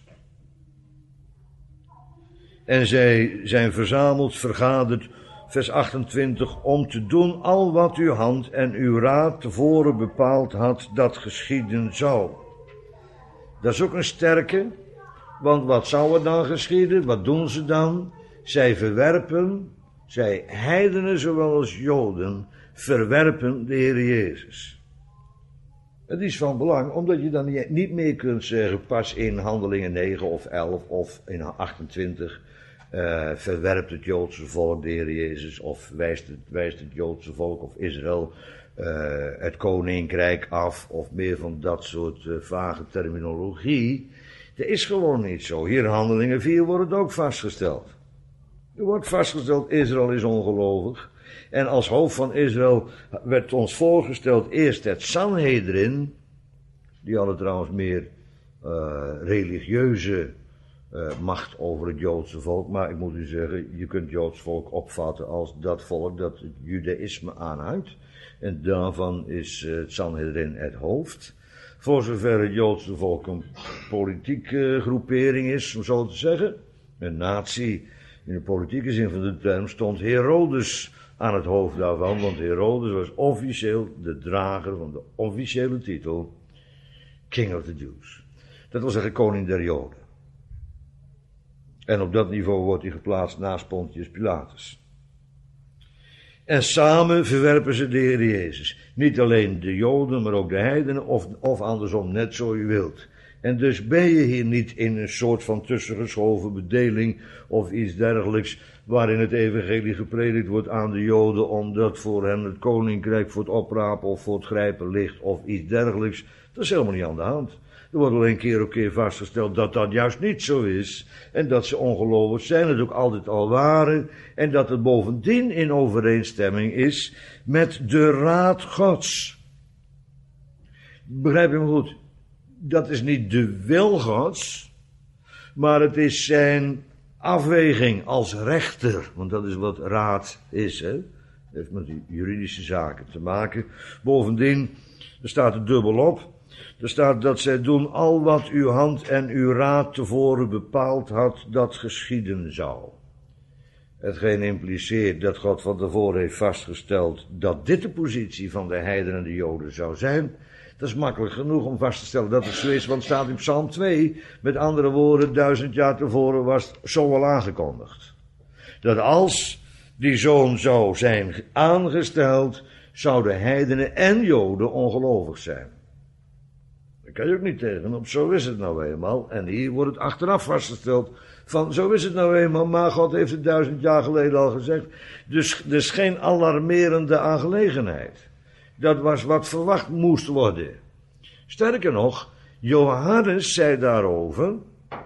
En zij zijn verzameld, vergaderd, vers achtentwintig, om te doen al wat uw hand en uw raad tevoren bepaald had dat geschieden zou. Dat is ook een sterke, want wat zou er dan geschieden? Wat doen ze dan? Zij verwerpen, zij heidenen zowel als Joden, verwerpen de Heer Jezus. Het is van belang, omdat je dan niet meer kunt zeggen, pas in Handelingen negen of elf of in achtentwintig, uh, verwerpt het Joodse volk de Heer Jezus, of wijst het, wijst het Joodse volk of Israël uh, het koninkrijk af, of meer van dat soort uh, vage terminologie. Dat is gewoon niet zo. Hier in Handelingen vier wordt het ook vastgesteld. Er wordt vastgesteld, Israël is ongelovig. En als hoofd van Israël werd ons voorgesteld eerst het Sanhedrin. Die hadden trouwens meer uh, religieuze uh, macht over het Joodse volk. Maar ik moet u zeggen, je kunt het Joodse volk opvatten als dat volk dat het Judaïsme aanhangt. En daarvan is uh, het Sanhedrin het hoofd. Voor zover het Joodse volk een politieke groepering is, om zo te zeggen. Een natie, in de politieke zin van de term, stond Herodes aan het hoofd daarvan. Want Herodes was officieel de drager van de officiële titel King of the Jews. Dat wil zeggen koning der Joden. En op dat niveau wordt hij geplaatst naast Pontius Pilatus. En samen verwerpen ze de Heer Jezus. Niet alleen de Joden, maar ook de heidenen, of, of andersom, net zo u wilt. En dus ben je hier niet in een soort van tussengeschoven bedeling of iets dergelijks, waarin het evangelie gepredikt wordt aan de Joden, omdat voor hen het koninkrijk voor het oprapen of voor het grijpen ligt of iets dergelijks. Dat is helemaal niet aan de hand. Er wordt alleen keer op keer vastgesteld dat dat juist niet zo is. En dat ze ongelovig zijn, het ook altijd al waren. En dat het bovendien in overeenstemming is met de raad Gods. Begrijp je me goed? Dat is niet de wil Gods, maar het is zijn afweging als rechter. Want dat is wat raad is, hè. Dat heeft met die juridische zaken te maken. Bovendien, er staat er dubbel op. Er staat dat zij doen al wat uw hand en uw raad tevoren bepaald had dat geschieden zou. Hetgeen impliceert dat God van tevoren heeft vastgesteld dat dit de positie van de heidenen en de Joden zou zijn. Dat is makkelijk genoeg om vast te stellen dat het zo is, want het staat in Psalm twee, met andere woorden, duizend jaar tevoren was het zo al aangekondigd. Dat als die zoon zou zijn aangesteld, zouden heidenen en Joden ongelovig zijn. Daar kan je ook niet tegenop, zo is het nou eenmaal. En hier wordt het achteraf vastgesteld van, zo is het nou eenmaal, maar God heeft het duizend jaar geleden al gezegd. Dus er is geen alarmerende aangelegenheid. Dat was wat verwacht moest worden. Sterker nog, Johannes zei daarover,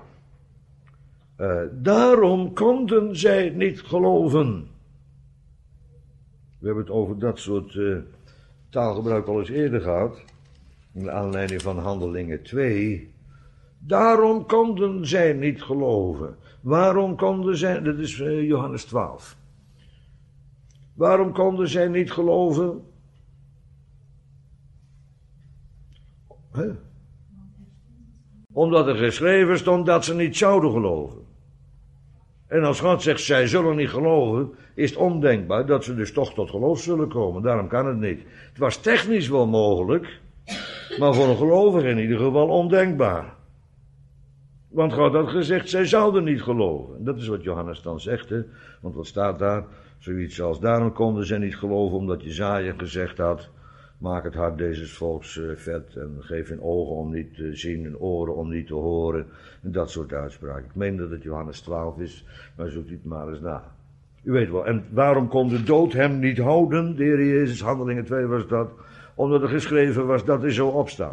uh, daarom konden zij niet geloven. We hebben het over dat soort uh, taalgebruik al eens eerder gehad. In aanleiding van Handelingen twee. Daarom konden zij niet geloven. Waarom konden zij, dat is uh, Johannes twaalf. Waarom konden zij niet geloven? Huh? Omdat er geschreven stond dat ze niet zouden geloven. En als God zegt, zij zullen niet geloven, is het ondenkbaar dat ze dus toch tot geloof zullen komen. Daarom kan het niet. Het was technisch wel mogelijk, maar voor een gelovige in ieder geval ondenkbaar. Want God had gezegd, zij zouden niet geloven. En dat is wat Johannes dan zegt, hè. Want wat staat daar? Zoiets als, daarom konden ze niet geloven, omdat Jesaja gezegd had, maak het hart deze volks uh, vet en geef hun ogen om niet te zien en oren om niet te horen. En dat soort uitspraken. Ik meen dat het Johannes twaalf is, maar zoekt u het maar eens na. U weet wel, en waarom kon de dood hem niet houden? De Heer Jezus, Handelingen twee was dat, omdat er geschreven was dat hij zou opstaan.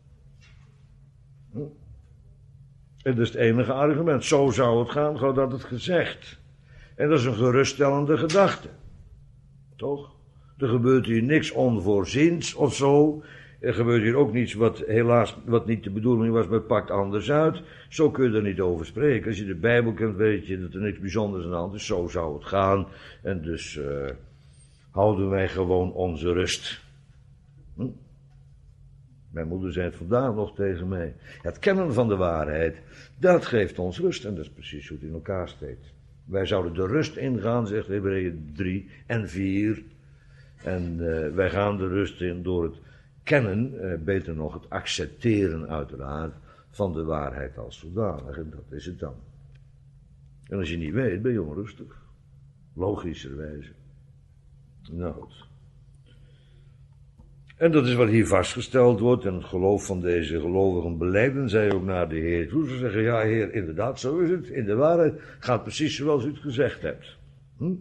Hm? En dat is het enige argument. Zo zou het gaan, God had het gezegd. En dat is een geruststellende gedachte. Toch? Er gebeurt hier niks onvoorziens of zo. Er gebeurt hier ook niets wat helaas, wat niet de bedoeling was, maar pakt anders uit. Zo kun je er niet over spreken. Als je de Bijbel kent, weet je dat er niks bijzonders aan de hand is. Zo zou het gaan. En dus uh, houden wij gewoon onze rust. Hm? Mijn moeder zei het vandaag nog tegen mij. Het kennen van de waarheid, dat geeft ons rust. En dat is precies hoe het in elkaar steekt. Wij zouden de rust ingaan, zegt Hebreeën drie en vier. En uh, wij gaan de rust in door het kennen, uh, beter nog het accepteren uiteraard, van de waarheid als zodanig. En dat is het dan. En als je niet weet, ben je onrustig. Logischerwijze. Nou goed. En dat is wat hier vastgesteld wordt. En het geloof van deze gelovigen belijden zij ook naar de Heer toe. Ze zeggen, ja Heer, inderdaad, zo is het. In de waarheid gaat precies zoals u het gezegd hebt. Hm?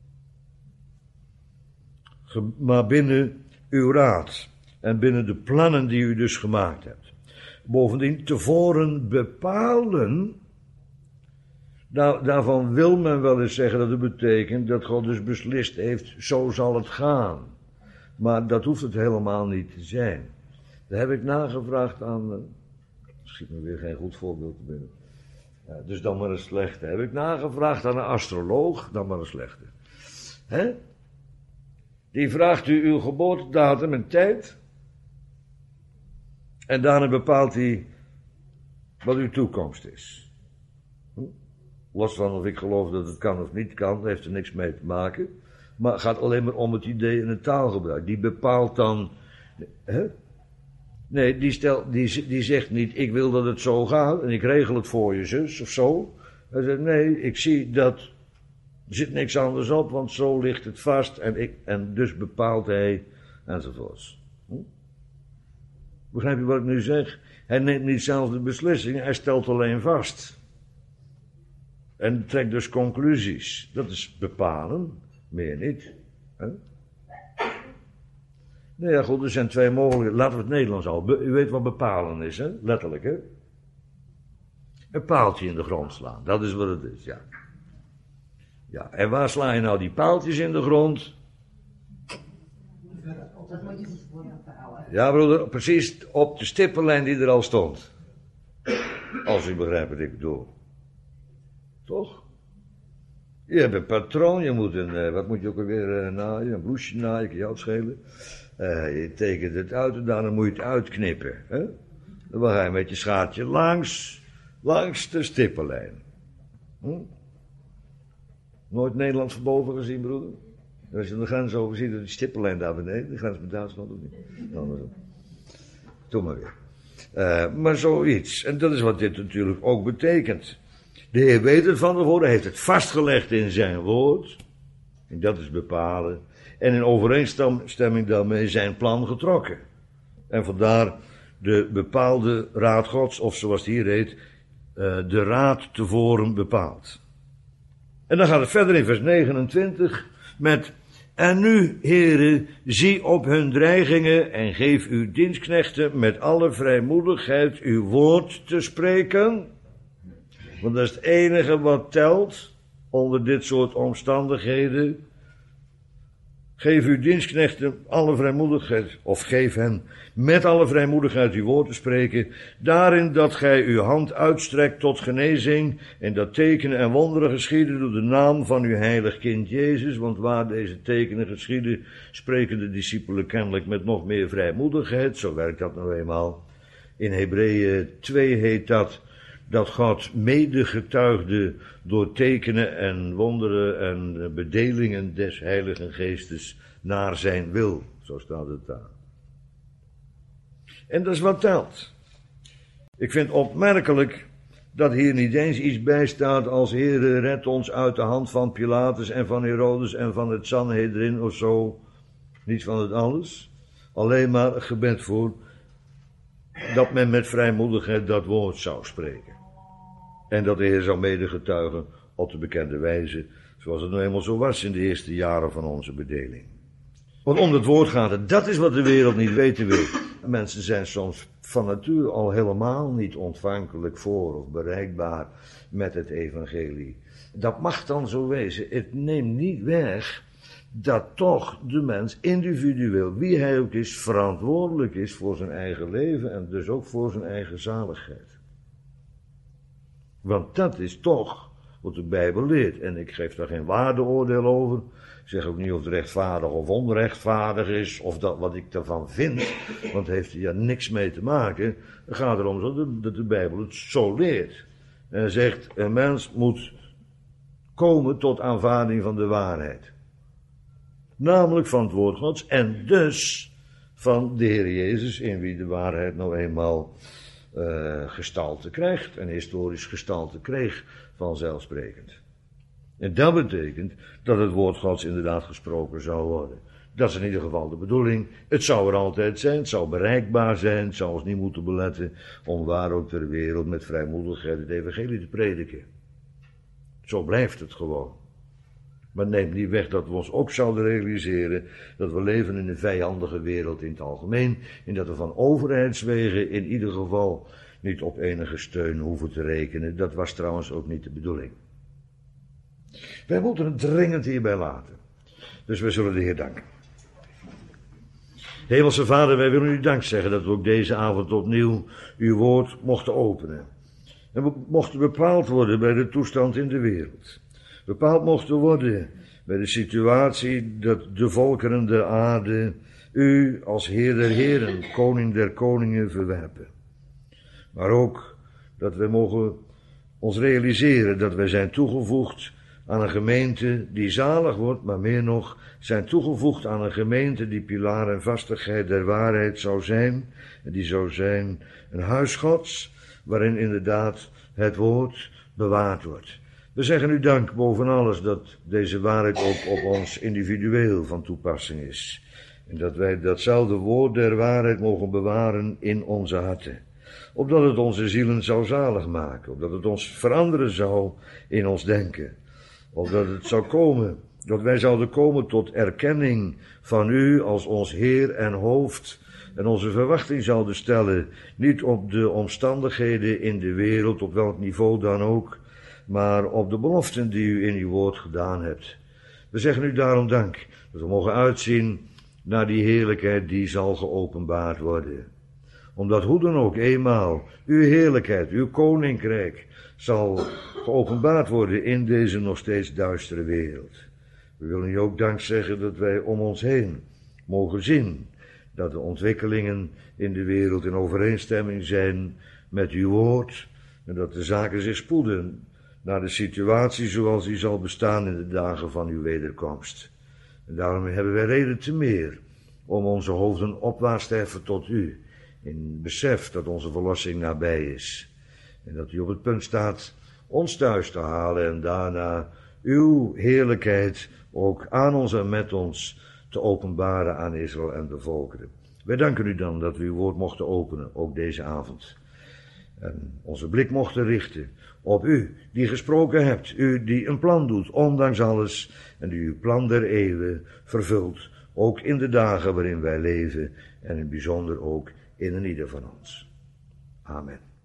Maar binnen uw raad. En binnen de plannen die u dus gemaakt hebt. Bovendien, tevoren bepalen. Daar, daarvan wil men wel eens zeggen dat het betekent dat God dus beslist heeft, zo zal het gaan. Maar dat hoeft het helemaal niet te zijn. Daar heb ik nagevraagd aan, uh, schiet me weer geen goed voorbeeld te binnen. Uh, dus dan maar een slechte. Heb ik nagevraagd aan een astroloog, dan maar een slechte. Hè? Die vraagt u uw geboortedatum en tijd. En daarna bepaalt hij wat uw toekomst is. Hm? Los van of ik geloof dat het kan of niet kan, heeft er niks mee te maken. Maar het gaat alleen maar om het idee en het taalgebruik. Die bepaalt dan. Hè? Nee, die, stel, die, die zegt niet: ik wil dat het zo gaat en ik regel het voor je zus of zo. Hij zegt: nee, ik zie dat. Er zit niks anders op, want zo ligt het vast en, ik, en dus bepaalt hij enzovoorts. Hm? Begrijp je wat ik nu zeg? Hij neemt niet zelf de beslissing, hij stelt alleen vast. En trekt dus conclusies. Dat is bepalen. Meer niet. Hè? Nee, ja goed, er zijn twee mogelijkheden. Laten we het Nederlands al. U weet wat bepalen is, hè? Letterlijk, hè? Een paaltje in de grond slaan. Dat is wat het is, ja. Ja, en waar sla je nou die paaltjes in de grond? Dat moet je dus voor bepalen. Ja, broeder, precies op de stippenlijn die er al stond. Als u begrijpt wat ik bedoel. Toch? Je hebt een patroon, je moet een, uh, wat moet je ook alweer uh, naaien, een bloesje naaien, kan je uitschelen. Uh, je tekent het uit en daarna moet je het uitknippen. Hè? Dan ga je met je schaartje langs, langs de stippenlijn. Hm? Nooit Nederland van boven gezien, broeder? Als je de grens over ziet, die stippenlijn daar beneden, de grens met Duitsland of niet? Nou, doe maar weer. Uh, maar zoiets. En dat is wat dit natuurlijk ook betekent. De Heer weet het van tevoren, heeft het vastgelegd in zijn woord. En dat is bepalen. En in overeenstemming daarmee zijn plan getrokken. En vandaar de bepaalde raad Gods, of zoals het hier heet, uh, de raad tevoren bepaald. En dan gaat het verder in vers negenentwintig met: en nu, heren, zie op hun dreigingen en geef uw dienstknechten met alle vrijmoedigheid uw woord te spreken. Want dat is het enige wat telt onder dit soort omstandigheden. Geef uw dienstknechten alle vrijmoedigheid, of geef hen met alle vrijmoedigheid uw woord te spreken, daarin dat gij uw hand uitstrekt tot genezing, en dat tekenen en wonderen geschieden door de naam van uw heilig kind Jezus, want waar deze tekenen geschieden, spreken de discipelen kennelijk met nog meer vrijmoedigheid, zo werkt dat nou eenmaal. In Hebreeën twee heet dat, dat God mede getuigde door tekenen en wonderen en bedelingen des Heiligen Geestes naar zijn wil. Zo staat het daar. En dat is wat telt. Ik vind opmerkelijk dat hier niet eens iets bij staat als Heere, red ons uit de hand van Pilatus en van Herodes en van het Sanhedrin of zo. Niet van het alles. Alleen maar een gebed voor dat men met vrijmoedigheid dat woord zou spreken. En dat de Heer zou medegetuigen op de bekende wijze, zoals het nou eenmaal zo was in de eerste jaren van onze bedeling. Want om het woord gaat het, dat is wat de wereld niet weten wil. Mensen zijn soms van nature al helemaal niet ontvankelijk voor of bereikbaar met het evangelie. Dat mag dan zo wezen. Het neemt niet weg dat toch de mens individueel, wie hij ook is, verantwoordelijk is voor zijn eigen leven en dus ook voor zijn eigen zaligheid. Want dat is toch wat de Bijbel leert. En ik geef daar geen waardeoordeel over. Ik zeg ook niet of het rechtvaardig of onrechtvaardig is, of dat wat ik daarvan vind, want het heeft hier niks mee te maken. Het gaat erom dat de Bijbel het zo leert. En hij zegt, een mens moet komen tot aanvaarding van de waarheid. Namelijk van het woord Gods en dus van de Heer Jezus, in wie de waarheid nou eenmaal uh, gestalte krijgt, en historisch gestalte kreeg, vanzelfsprekend. En dat betekent dat het woord Gods inderdaad gesproken zou worden. Dat is in ieder geval de bedoeling. Het zou er altijd zijn, het zou bereikbaar zijn, het zou ons niet moeten beletten om waar ook ter wereld met vrijmoedigheid het evangelie te prediken. Zo blijft het gewoon. Maar neemt niet weg dat we ons ook zouden realiseren dat we leven in een vijandige wereld in het algemeen, en dat we van overheidswegen in ieder geval niet op enige steun hoeven te rekenen. Dat was trouwens ook niet de bedoeling. Wij moeten het dringend hierbij laten. Dus we zullen de Heer danken. Hemelse Vader, wij willen u dank zeggen dat we ook deze avond opnieuw uw woord mochten openen. En we mochten bepaald worden bij de toestand in de wereld. Bepaald mochten worden bij de situatie dat de volkeren der aarde u als Heer der Heren, Koning der Koningen verwerpen. Maar ook dat wij mogen ons realiseren dat wij zijn toegevoegd aan een gemeente die zalig wordt, maar meer nog, zijn toegevoegd aan een gemeente die pilaar en vastigheid der waarheid zou zijn. En die zou zijn een huis Gods, waarin inderdaad het woord bewaard wordt. We zeggen u dank boven alles dat deze waarheid ook op ons individueel van toepassing is. En dat wij datzelfde woord der waarheid mogen bewaren in onze harten. Opdat het onze zielen zou zalig maken, opdat het ons veranderen zou in ons denken. Opdat het zou komen, dat wij zouden komen tot erkenning van u als ons Heer en hoofd. En onze verwachting zouden stellen, niet op de omstandigheden in de wereld, op welk niveau dan ook, maar op de beloften die u in uw woord gedaan hebt. We zeggen u daarom dank, dat we mogen uitzien naar die heerlijkheid die zal geopenbaard worden. Omdat hoe dan ook eenmaal uw heerlijkheid, uw koninkrijk zal geopenbaard worden in deze nog steeds duistere wereld. We willen u ook dank zeggen dat wij om ons heen mogen zien dat de ontwikkelingen in de wereld in overeenstemming zijn met uw woord en dat de zaken zich spoeden naar de situatie zoals die zal bestaan in de dagen van uw wederkomst. En daarom hebben wij reden te meer om onze hoofden opwaarts te heffen tot u, in besef dat onze verlossing nabij is. En dat u op het punt staat ons thuis te halen en daarna uw heerlijkheid ook aan ons en met ons te openbaren aan Israël en de volkeren. Wij danken u dan dat we uw woord mochten openen, ook deze avond. En onze blik mochten richten op u, die gesproken hebt, u die een plan doet, ondanks alles, en die uw plan der eeuwen vervult, ook in de dagen waarin wij leven, en in het bijzonder ook in een ieder van ons. Amen.